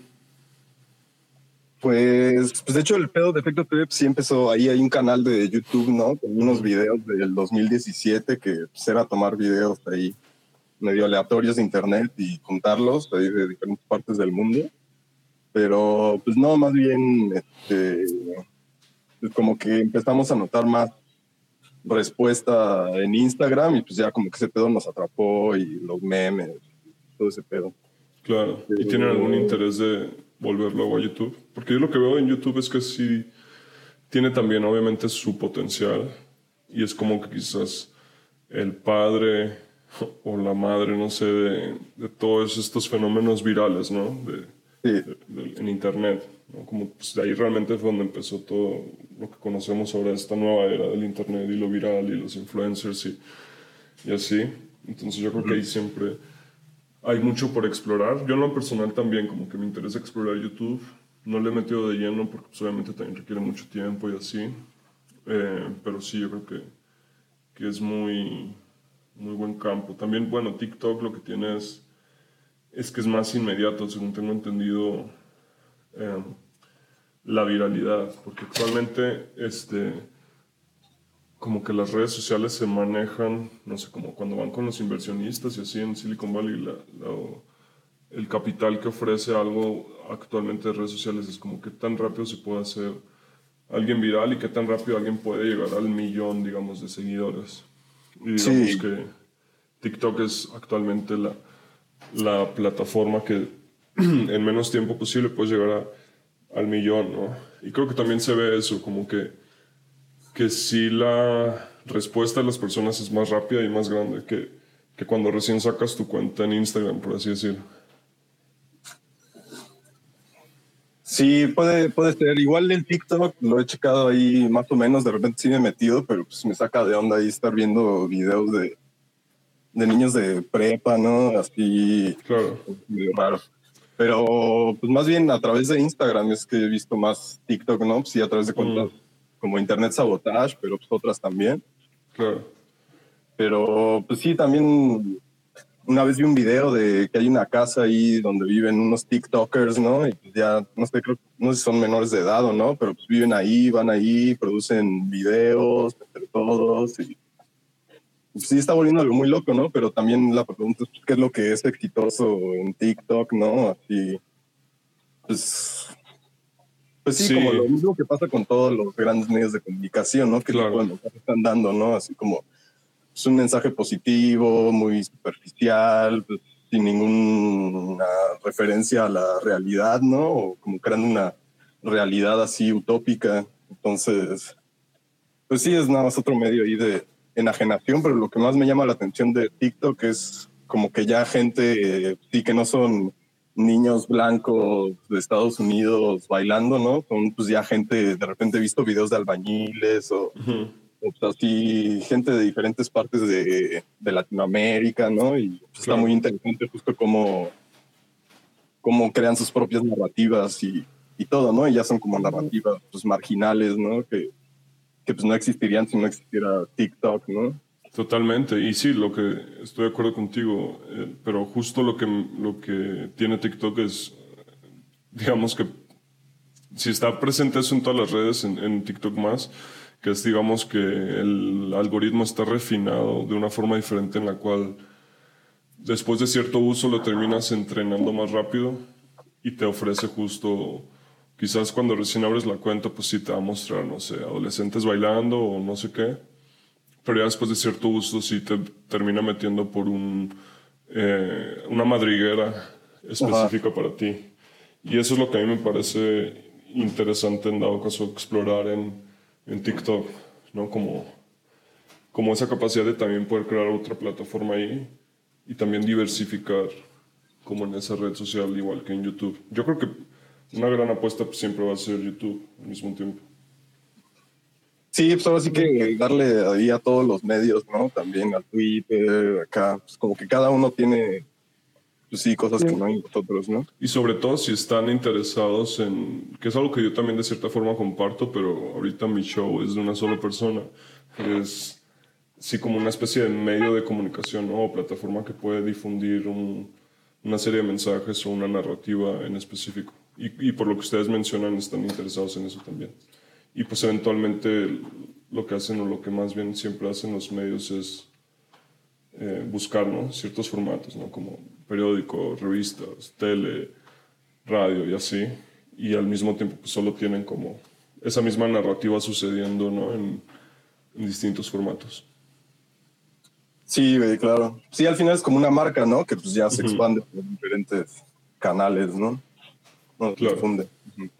pues, pues de hecho el pedo de Efecto T V sí empezó, ahí hay un canal de YouTube, ¿no? Con unos videos del dos mil diecisiete que pues, era tomar videos ahí medio aleatorios de internet y juntarlos ahí de diferentes partes del mundo. Pero pues no, más bien este, pues, como que empezamos a notar más respuesta en Instagram y pues ya como que ese pedo nos atrapó y los memes, todo ese pedo.
Claro. ¿Y tienen algún
Pero,
interés de volver luego a YouTube? Porque yo lo que veo en YouTube es que sí tiene también obviamente su potencial y es como que quizás el padre o la madre, no sé, de, de todos estos fenómenos virales, ¿no? De,
sí,
de- de- en Internet, ¿no? Como pues, de ahí realmente fue donde empezó todo lo que conocemos ahora, esta nueva era del Internet y lo viral y los influencers y, y así. Entonces yo creo que ahí siempre hay mucho por explorar. Yo en lo personal también como que me interesa explorar YouTube. No le he metido de lleno porque pues, obviamente también requiere mucho tiempo y así. Eh, pero sí, yo creo que, que es muy, muy buen campo. También, bueno, TikTok lo que tiene es, es que es más inmediato, según tengo entendido, eh, la viralidad. Porque actualmente, este, como que las redes sociales se manejan, no sé, como cuando van con los inversionistas y así en Silicon Valley, la, la- el capital que ofrece algo actualmente de redes sociales es como qué tan rápido se puede hacer alguien viral y qué tan rápido alguien puede llegar al millón, digamos, de seguidores. Y digamos
sí,
que TikTok es actualmente la, la plataforma que en menos tiempo posible puedes llegar a- al millón, ¿no? Y creo que también se ve eso, como que, que si la respuesta de las personas es más rápida y más grande que, que cuando recién sacas tu cuenta en Instagram, por así decirlo.
sí, puede, puede ser. Igual en TikTok lo he checado ahí más o menos, de repente sí me he metido, pero pues me saca de onda ahí estar viendo videos de, de niños de prepa, ¿no? Así,
Claro.
medio raro. Pero pues más bien a través de Instagram es que he visto más TikTok, ¿no? Pues sí, a través de
Mm,
cuentas como Internet Sabotage, pero pues otras también.
claro.
Pero pues sí, también una vez vi un video de que hay una casa ahí donde viven unos TikTokers, ¿no? Y pues ya, no sé, creo, no sé si son menores de edad o no, pero pues viven ahí, van ahí, producen videos entre todos y pues, sí está volviendo algo muy loco, ¿no? Pero también la pregunta es, ¿qué es lo que es exitoso en TikTok, no? Así, pues, pues sí, como lo
Sí,
mismo que pasa con todos los grandes medios de comunicación, ¿no? ¿Qué tipo
claro.
de mensaje están dando, no? Así como es un mensaje positivo, muy superficial, pues, sin ninguna referencia a la realidad, ¿no? O como creando una realidad así utópica. Entonces, pues sí, es nada más otro medio ahí de enajenación, pero lo que más me llama la atención de TikTok es como que ya gente, eh, sí que no son niños blancos de Estados Unidos bailando, ¿no? Son pues ya gente, de repente he visto videos de albañiles o
Ujú,
o sea, sí, gente de diferentes partes de, de Latinoamérica, ¿no? Y pues, está muy
claro.
interesante justo cómo, cómo crean sus propias narrativas y, y todo, ¿no? Y ya son como narrativas pues, marginales, ¿no? Que, que pues no existirían si no existiera TikTok, ¿no?
Totalmente. Y sí, lo que estoy de acuerdo contigo, eh, pero justo lo que, lo que tiene TikTok es digamos que si está presente eso en todas las redes, en, en TikTok más, que es, digamos, que el algoritmo está refinado de una forma diferente en la cual después de cierto uso lo terminas entrenando más rápido y te ofrece justo, quizás cuando recién abres la cuenta, pues sí te va a mostrar, no sé, adolescentes bailando o no sé qué, pero ya después de cierto uso sí te termina metiendo por un, eh, una madriguera específica para ti. Y eso es lo que a mí me parece interesante en dado caso explorar en, en TikTok, ¿no? Como, como esa capacidad de también poder crear otra plataforma ahí y también diversificar como en esa red social igual que en YouTube. Yo creo que una gran apuesta pues, siempre va a ser YouTube al mismo tiempo.
Sí, pues ahora sí que darle ahí a todos los medios, ¿no? También a Twitter, acá, pues como que cada uno tiene, pues sí, cosas que no hay nosotros, ¿no?
Y sobre todo si están interesados en, que es algo que yo también de cierta forma comparto, pero ahorita mi show es de una sola persona, es sí como una especie de medio de comunicación, ¿no? O plataforma que puede difundir un, una serie de mensajes o una narrativa en específico. Y, y por lo que ustedes mencionan, están interesados en eso también. Y pues eventualmente lo que hacen o lo que más bien siempre hacen los medios es eh, buscar, ¿no? Ciertos formatos, ¿no? Como periódicos, revistas, tele, radio y así. Y al mismo tiempo pues solo tienen como esa misma narrativa sucediendo, ¿no? En, en distintos formatos.
Sí, güey, claro. Sí, al final es como una marca, ¿no? Que pues ya se uh-huh. expande por diferentes canales, ¿no? No,
claro.
Se funde. Uh-huh.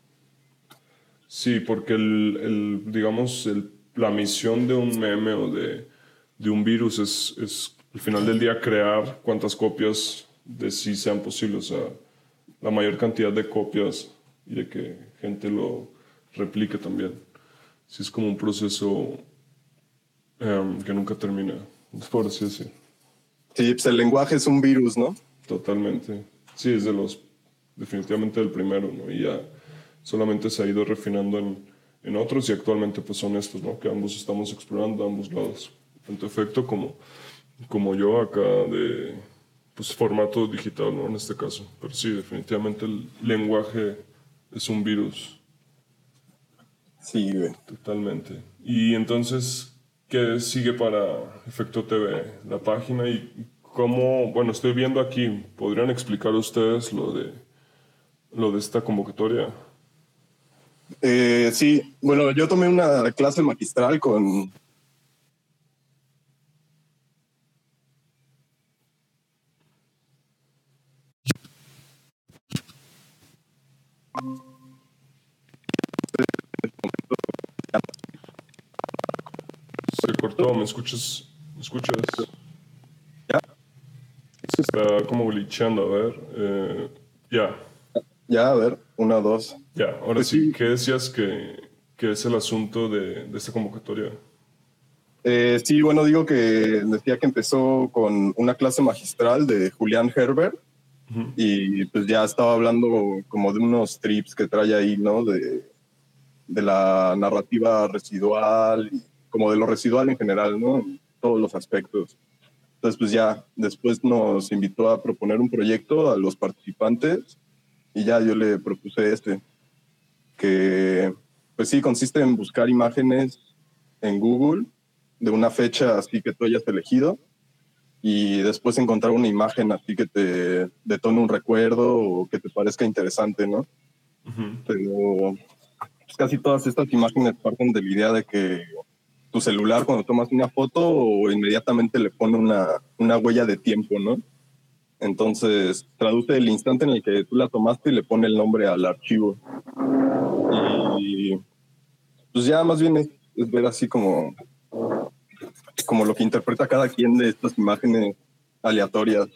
Sí, porque el, el digamos, el, la misión de un meme o de, de un virus es, es, al final del día, crear cuantas copias de sí sean posibles. O sea, la mayor cantidad de copias y de que gente lo replique también. Sí, es como un proceso um, que nunca termina, por así decirlo.
Sí, pues el lenguaje es un virus, ¿no?
Totalmente. Sí, es de los, definitivamente el primero, ¿no? Y ya solamente se ha ido refinando en, en otros y actualmente pues son estos, ¿no? Que ambos estamos explorando, ambos lados. Tanto efecto como, como yo acá de pues, formato digital, ¿no? En este caso. Pero sí, definitivamente el lenguaje es un virus.
Sí, güey.
Totalmente. Y entonces, ¿qué sigue para Efecto T V? La página y cómo, bueno, estoy viendo aquí, ¿podrían explicar ustedes lo de, lo de esta convocatoria?
Eh, sí, bueno, yo tomé una clase magistral con...
Se cortó, ¿me escuchas? ¿Me escuchas?
¿Ya?
Se está como glitchando, a ver. Eh, ya.
Ya, a ver, una, dos.
Ya, ahora pues sí, sí, ¿qué decías que, que es el asunto de, de esta convocatoria?
Eh, sí, bueno, digo que decía que empezó con una clase magistral de Julián Herbert uh-huh. y pues ya estaba hablando como de unos trips que trae ahí, ¿no? De, de la narrativa residual, y como de lo residual en general, ¿no? En todos los aspectos. Entonces, pues ya después nos invitó a proponer un proyecto a los participantes y ya yo le propuse este, que pues sí, consiste en buscar imágenes en Google de una fecha así que tú hayas elegido y después encontrar una imagen así que te detone un recuerdo o que te parezca interesante, ¿no? Uh-huh. Pero pues, casi todas estas imágenes parten de la idea de que tu celular cuando tomas una foto o inmediatamente le pone una, una huella de tiempo, ¿no? Entonces traduce el instante en el que tú la tomaste y le pone el nombre al archivo. Y pues ya más bien es, es ver así como como lo que interpreta cada quien de estas imágenes aleatorias.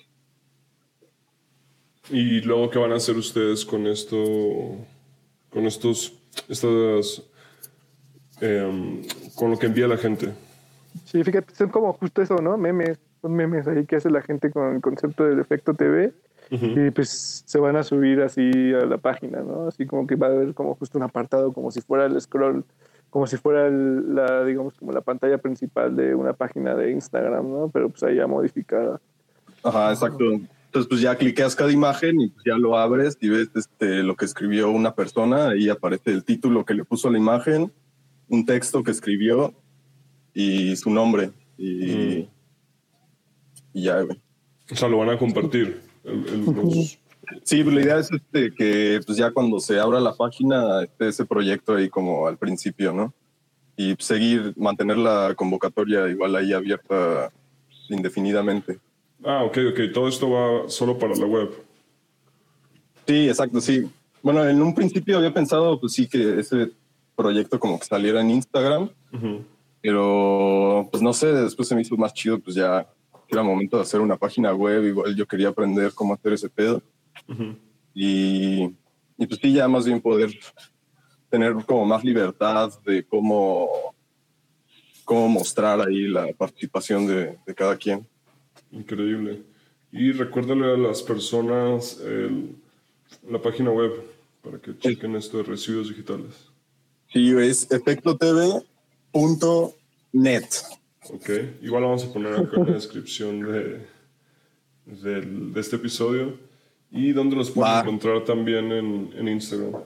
¿Y luego qué van a hacer ustedes con esto, con estos, estas, eh, con lo que envía la gente?
Sí, fíjate, son como justo eso, ¿no? Memes, son memes ahí que hace la gente con el concepto del efecto T V uh-huh. y pues se van a subir así a la página, ¿no? Así como que va a haber como justo un apartado como si fuera el scroll, como si fuera el, la, digamos, como la pantalla principal de una página de Instagram, ¿no? Pero pues ahí ya modificada.
Ajá, exacto. Entonces, pues ya cliqueas cada imagen y pues ya lo abres y ves este, lo que escribió una persona. Ahí aparece el título que le puso a la imagen, un texto que escribió y su nombre. Y,
Mm.
y ya, güey.
O sea, lo van a compartir. El, el, los...
Sí, pues la idea es este, que pues ya cuando se abra la página esté ese proyecto ahí como al principio, ¿no? Y seguir, mantener la convocatoria igual ahí abierta indefinidamente.
Ah, ok, ok. Todo esto va solo para la web.
Sí, exacto, sí. Bueno, en un principio había pensado, pues sí, que ese proyecto como que saliera en Instagram,
Uh-huh.
pero pues no sé, después se me hizo más chido, pues ya que era momento de hacer una página web, igual yo quería aprender cómo hacer ese pedo.
Uh-huh.
Y, y pues sí, ya más bien poder tener como más libertad de cómo, cómo mostrar ahí la participación de, de cada quien.
Increíble. Y recuérdale a las personas el, la página web para que chequen esto de residuos digitales.
Sí, es efecto t v punto net.
Ok, igual vamos a poner acá en la descripción de, de, de este episodio. ¿Y dónde los pueden
Va.
encontrar también en, en Instagram?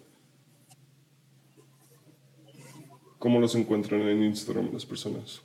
¿Cómo los encuentran en Instagram las personas?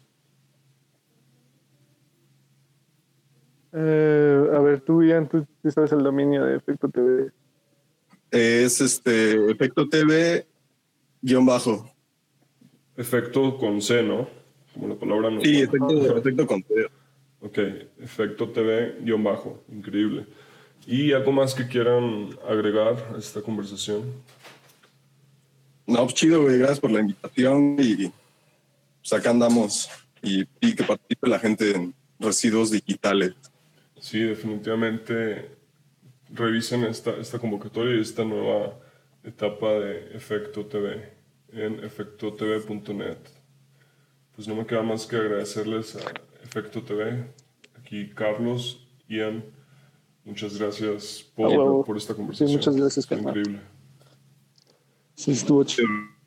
Eh, a ver, tú, Ian, tú, tú sabes el dominio de Efecto T V.
Es este efecto t v guión bajo.
Efecto con C, ¿no? Como la palabra no.
Sí, efecto, efecto con T V.
Ok, efecto T V guión bajo, increíble. ¿Y algo más que quieran agregar a esta conversación?
No, pues chido, güey, gracias por la invitación y pues acá andamos y, y que participe la gente en residuos digitales.
Sí, definitivamente revisen esta, esta convocatoria y esta nueva etapa de Efecto T V en efecto t v punto net. Pues no me queda más que agradecerles a Efecto T V, aquí Carlos, Ian, muchas gracias por,
Ah, huevo.
por esta
Sí,
conversación.
muchas gracias,
Fue
carnal.
increíble.
Sí, estuvo chido.